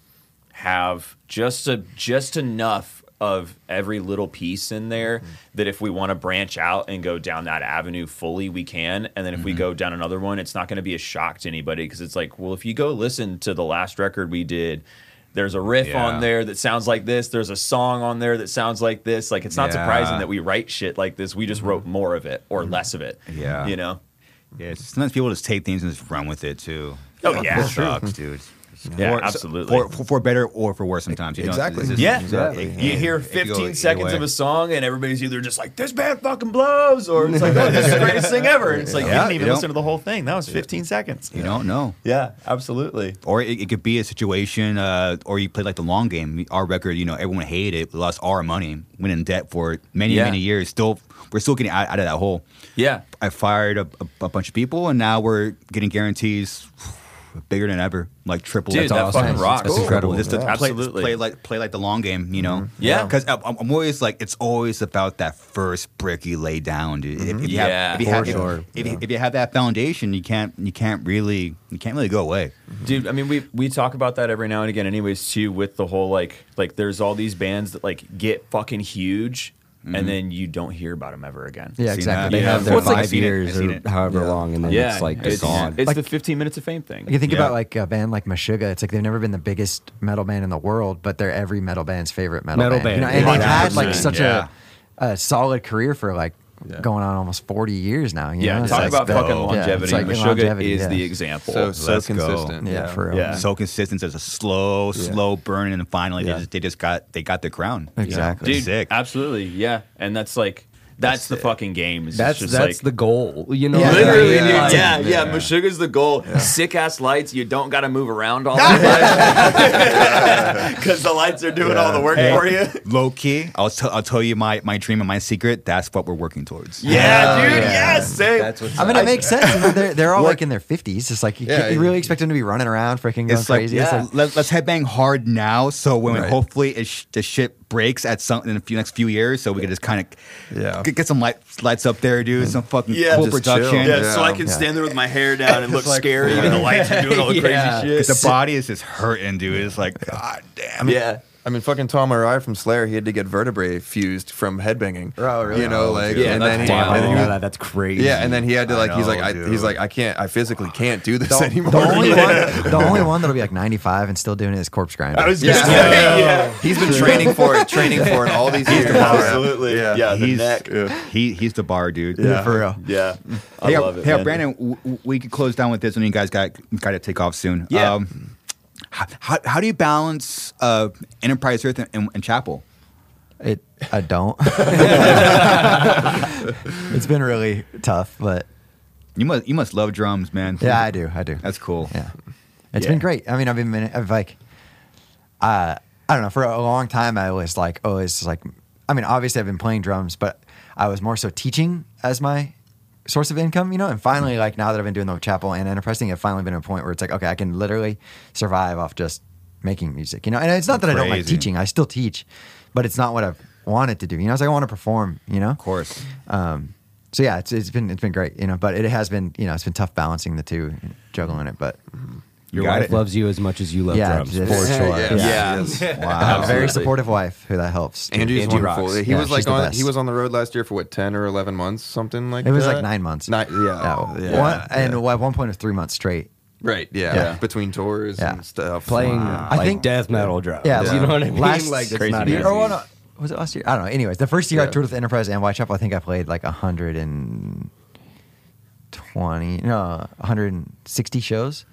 have just a just enough of every little piece in there mm-hmm. that if we want to branch out and go down that avenue fully, we can. And then if mm-hmm. we go down another one, it's not going to be a shock to anybody, because it's like, well, if you go listen to the last record we did, there's a riff Yeah. on there that sounds like this. There's a song on there that sounds like this. Like, it's not Yeah. surprising that we write shit like this. We just Mm-hmm. wrote more of it or less of it. Yeah. You know? Yeah, it's- sometimes people just take things and just run with it too. Oh, yeah. It sucks, dude. Yeah, For- absolutely. For, for, for better or for worse sometimes. You know? Exactly. It's just- Yeah, Exactly. You hear It- it go fifteen either seconds way. of a song, and everybody's either just like, "This band fucking blows," or it's like, "Oh, this is the greatest thing ever." And it's like, Yeah, you didn't even you know? listen to the whole thing. That was fifteen seconds. You don't know. Yeah, absolutely. Or it, it could be a situation, uh, or you play like the long game. Our record, you know, everyone hated it. We lost all our money, went in debt for many, Yeah. many years. Still, we're still getting out, out of that hole. Yeah, I fired a, a, a bunch of people, and now we're getting guarantees bigger than ever, like triple. dude, That's that awesome. fucking rocks. That's incredible. Just to Yeah. play, Absolutely. play like play like the long game, you know. Yeah. because I'm, I'm always like, it's always about that first brick you lay down, dude. If, if you Yeah, have, if you for have, sure. if, you, if you have that foundation, you can't you can't really you can't really go away. Dude, I mean, we we talk about that every now and again, anyways. Too, with the whole like like, there's all these bands that like get fucking huge, and then you don't hear about them ever again. Yeah, Seen exactly. that. They Yeah. have their Well, it's like- five I've seen it. years I've seen or it. however Yeah. long, and then Yeah, it's like it's, gone. it's Like- the fifteen minutes of fame thing. You think Yeah. about like a band like Meshuggah. It's like they've never been the biggest metal band in the world, but they're every metal band's favorite metal, Metal band. band, You know, and yeah. they've had like one hundred percent, such yeah. a, a solid career for like Yeah. going on almost forty years now. You Yeah, know? It's talk like about the- fucking yeah, longevity. it's like Meshuggah longevity, is yeah. the example. So so Let's go. consistent. Yeah, for real. Yeah. So consistent. There's a slow, slow burn, and then finally Yeah. they, just, they just got they got their crown. you know? Exactly. Dude, Sick. absolutely, yeah. And that's like that's, the fucking game. It's That's just that's like, the goal. You know, Yeah. literally, Yeah. dude. Yeah. Yeah, yeah. Yeah. Meshuggah's the goal. Sick ass lights. You don't got to move around all the time because the lights are doing all the work Hey, for you. Low key, I'll, t- I'll tell you my, my dream and my secret. That's what we're working towards. Yeah, dude. yeah. Yes, same. That's what's I mean, it makes sense. You know, they're they're all Work- like in their fifties. It's like you, Yeah, can't, you really expect them to be running around, freaking going It's like, crazy. yeah, It's like, let, let's headbang hard now. So when Right. hopefully it sh- the shit breaks at some in the few, next few years, so we can just kind of Yeah. get, get some light, lights up there, dude. Some fucking Yeah, cool just production. chill. Yeah, Yeah. so I can Yeah. stand there with my hair down and look like- scary, and the lights are doing all the Yeah. crazy shit. Because the body is just hurting, dude. It's like, god damn. yeah. I mean, fucking Tom Araya from Slayer, he had to get vertebrae fused from headbanging. Oh, really? You know, Oh, like, dude. Yeah, and that's then he, wild. and then he was- that's crazy. yeah, and then he had to I like, he's know, like, I, dude. he's like, I can't, I physically can't do this the, anymore. the only one, the only one that'll be like ninety-five and still doing it is Corpse Grinder. I was Yeah. just yeah. yeah. He's been training for it, training for it all these years. Absolutely. Yeah. Yeah, the he's neck. he he's the bar, dude. Yeah, for real. Yeah. I Hey, love it. hey man. Brandon, w- w- we could close down with this, and you guys got got to take off soon. Yeah. Um, how, how, how do you balance uh, Enterprise Earth and, and, and Chapel? It, I don't. It's been really tough, but You must you must love drums, man. yeah, I do. I do. That's cool. Yeah, it's Yeah. been great. I mean, I've been, I've like, uh, I don't know. For a long time, I was like, oh, it's like, I mean, obviously, I've been playing drums, but I was more so teaching as my source of income, you know. And finally, like now that I've been doing the Chapel and Enterprise thing, I've finally been at a point where it's like, okay, I can literally survive off just making music, you know. And it's not that I don't like Crazy. teaching; I still teach, but it's not what I've wanted to do. You know, it's like I want to perform, you know. Of course. Um, so yeah, it's it's been it's been great, you know, but it has been, you know, it's been tough balancing the two, juggling it, but Your got wife it. loves you as much as you love yeah, drums. it's- For sure. Yeah. Yeah. Yes. I have a Absolutely. very supportive wife who that helps. Andrew's Angie wonderful. rocks. He Yeah, was she's like the on best. he was on the road last year for what ten or eleven months, something like It was that. like nine months. Nine, yeah, Yeah, yeah. One, and at one point it was three months straight. right, yeah. Yeah. between tours Yeah. and stuff. Playing Wow. I like think- death metal drums. Yeah, You know what I mean? last- like it's Crazy not year. easy. Or what, was it last year? I don't know. Anyways, the first year I Yeah. toured with Enterprise and Whitechapel, I think I played like one hundred twenty, no, one hundred sixty shows.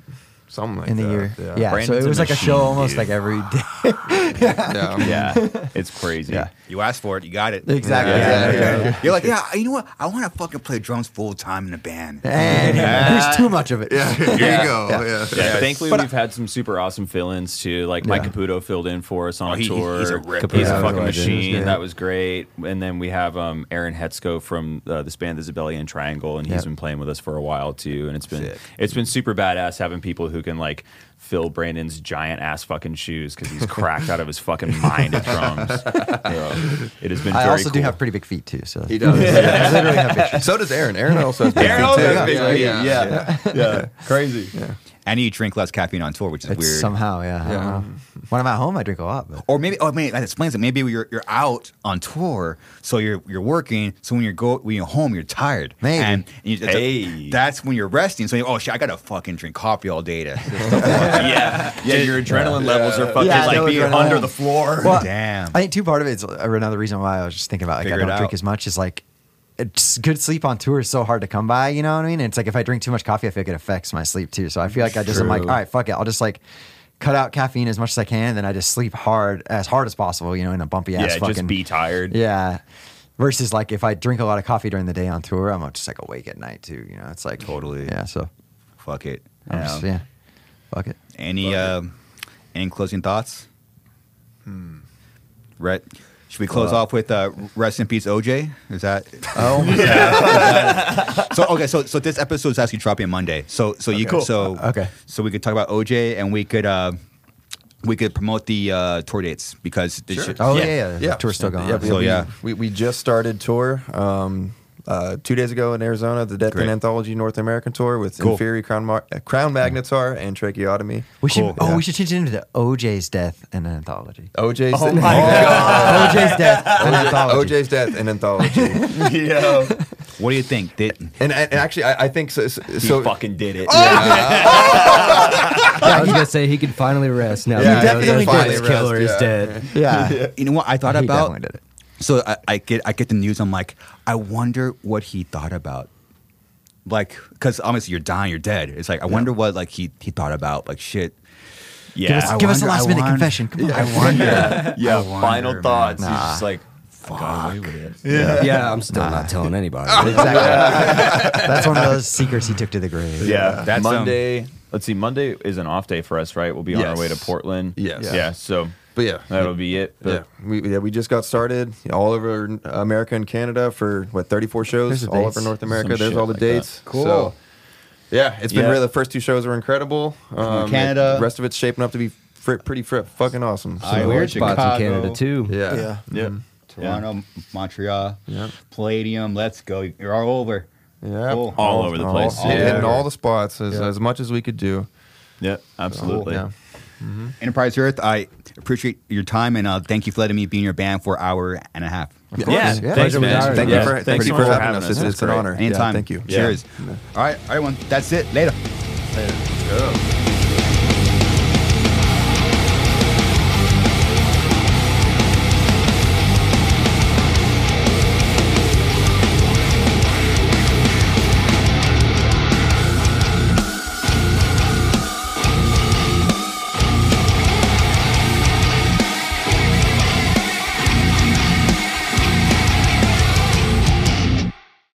something like in the that. year. Yeah. Yeah, Brandon's so it a was like a show machine, almost dude. like every day. yeah. Yeah, it's crazy. Yeah. You asked for it, you got it. Exactly. Yeah, Yeah, yeah, yeah. You're like, yeah, you know what? I want to fucking play drums full time in a band. And there's too much of it. Yeah, here Yeah. you go. Yeah. Yeah. Yeah, thankfully But I- we've had some super awesome fill-ins too. Like Mike Yeah. Caputo filled in for us on Oh, a he- he- tour. he's a rip. He's Yeah, a fucking legend. machine. Yeah. That was great. And then we have um, Aaron Hetzko from uh, this band, the Zebellian Triangle, and he's Yeah. been playing with us for a while too. And it's been Sick. it's been super badass having people who can like fill Brandon's giant ass fucking shoes because he's cracked out of his fucking mind at drums. So, it has been. I very also do cool. have pretty big feet too. So He does. I literally have big feet. So does Aaron. Aaron also has big Aaron feet, also too. has big yeah, feet. yeah, Yeah. Yeah, crazy. And you drink less caffeine on tour, which is It's weird. somehow, yeah. I don't know. When I'm at home, I drink a lot. But Or maybe, oh, maybe that explains it. Maybe you're you're out on tour, so you're you're working. So when you're go when you're home, you're tired. Maybe. And you, that's, Hey. that's when you're resting. So you oh shit, I gotta fucking drink coffee all day to. yeah, yeah. Your adrenaline levels are fucking Yeah, like no being adrenaline. under the floor. Well, Damn. I think two part of it is uh, another reason why I was just thinking about like Figure I it don't drink out. as much is like it's good sleep on tour is so hard to come by. You know what I mean? And it's like if I drink too much coffee, I feel like it affects my sleep too. So I feel like I just I'm like, all True. right, fuck it, I'll just like cut out caffeine as much as I can, and then I just sleep hard as hard as possible. You know, in a bumpy ass yeah, fucking just be tired. yeah. Versus like if I drink a lot of coffee during the day on tour, I'm just like awake at night too. You know, it's like Totally. yeah. So Fuck it. I'm Um, just, yeah, fuck it. Any um, any closing thoughts? Hmm. Rhett, should we close off with uh, rest in peace, O J? Is that? Oh, So okay, so so this episode is actually dropping Monday. So so you could so Okay. So we could talk about O J and we could uh, we could promote the uh, tour dates because this Sure. shit- oh Yeah. yeah, yeah. Yeah, The tour's still going Yeah, on. we, So, we, yeah. we we just started tour um, uh, two days ago in Arizona, the Death Great. and Anthology North American tour with Cool. Inferi Crown, Mar- uh, Crown Magnetar and Tracheotomy. We should. Cool. Oh, Yeah. we should change it into the O J's death and an anthology. O J's Oh my god. O J's death and an anthology. O J's Death and Anthology. Yeah. What do you think? Did, and, and actually, I, I think so. So, He so fucking did it. I was gonna say he can finally rest now. Yeah, that he definitely the did. Prince killer Yeah. is dead. Yeah. you know what I thought He about? definitely did it. So I, I get I get the news. I'm like, I wonder what he thought about. Like, because obviously you're dying, you're dead. It's like I wonder what like he he thought about. Like shit. Yeah. Give us, I give us a wonder- last I minute wonder- confession. Come on. I wonder. yeah. I wonder, Final man. thoughts. Nah. He's just like, Fuck. Yeah, yeah I'm still not telling anybody. Exactly. That's one of those secrets he took to the grave. yeah. That's, um, Monday. let's see. Monday is an off day for us, right? We'll be on our Yes. way to Portland. Yes. Yeah. Yeah. So but yeah, that'll be it. yeah, But we yeah we just got started all over America and Canada for what thirty-four shows There's the all dates. over North America. Some There's shit all the like that. dates. Cool. So, yeah, it's been Yeah. really the first two shows were incredible. Um, Canada. the rest of it's shaping up to be fr- pretty fr- fucking awesome. So, I- Some weird spots Chicago. in Canada too. yeah, Yeah. yeah. Toronto, Montreal, Yeah. Palladium. Let's go. You're all over. yeah, Cool. All over the all- place. all- Yeah. hitting all the spots as, Yeah. as much as we could do. Yeah. Absolutely. Yeah. Enterprise Earth. I appreciate your time and uh, thank you for letting me be in your band for an hour and a half. Yeah. Yeah. Thanks, Pleasure was man. ours. Thank Yeah. you for Thanks thank you so for much having us. It's, That's it's an great. honor. Anytime. Yeah, thank you. Cheers. All right, everyone. That's it. Later. Let's go.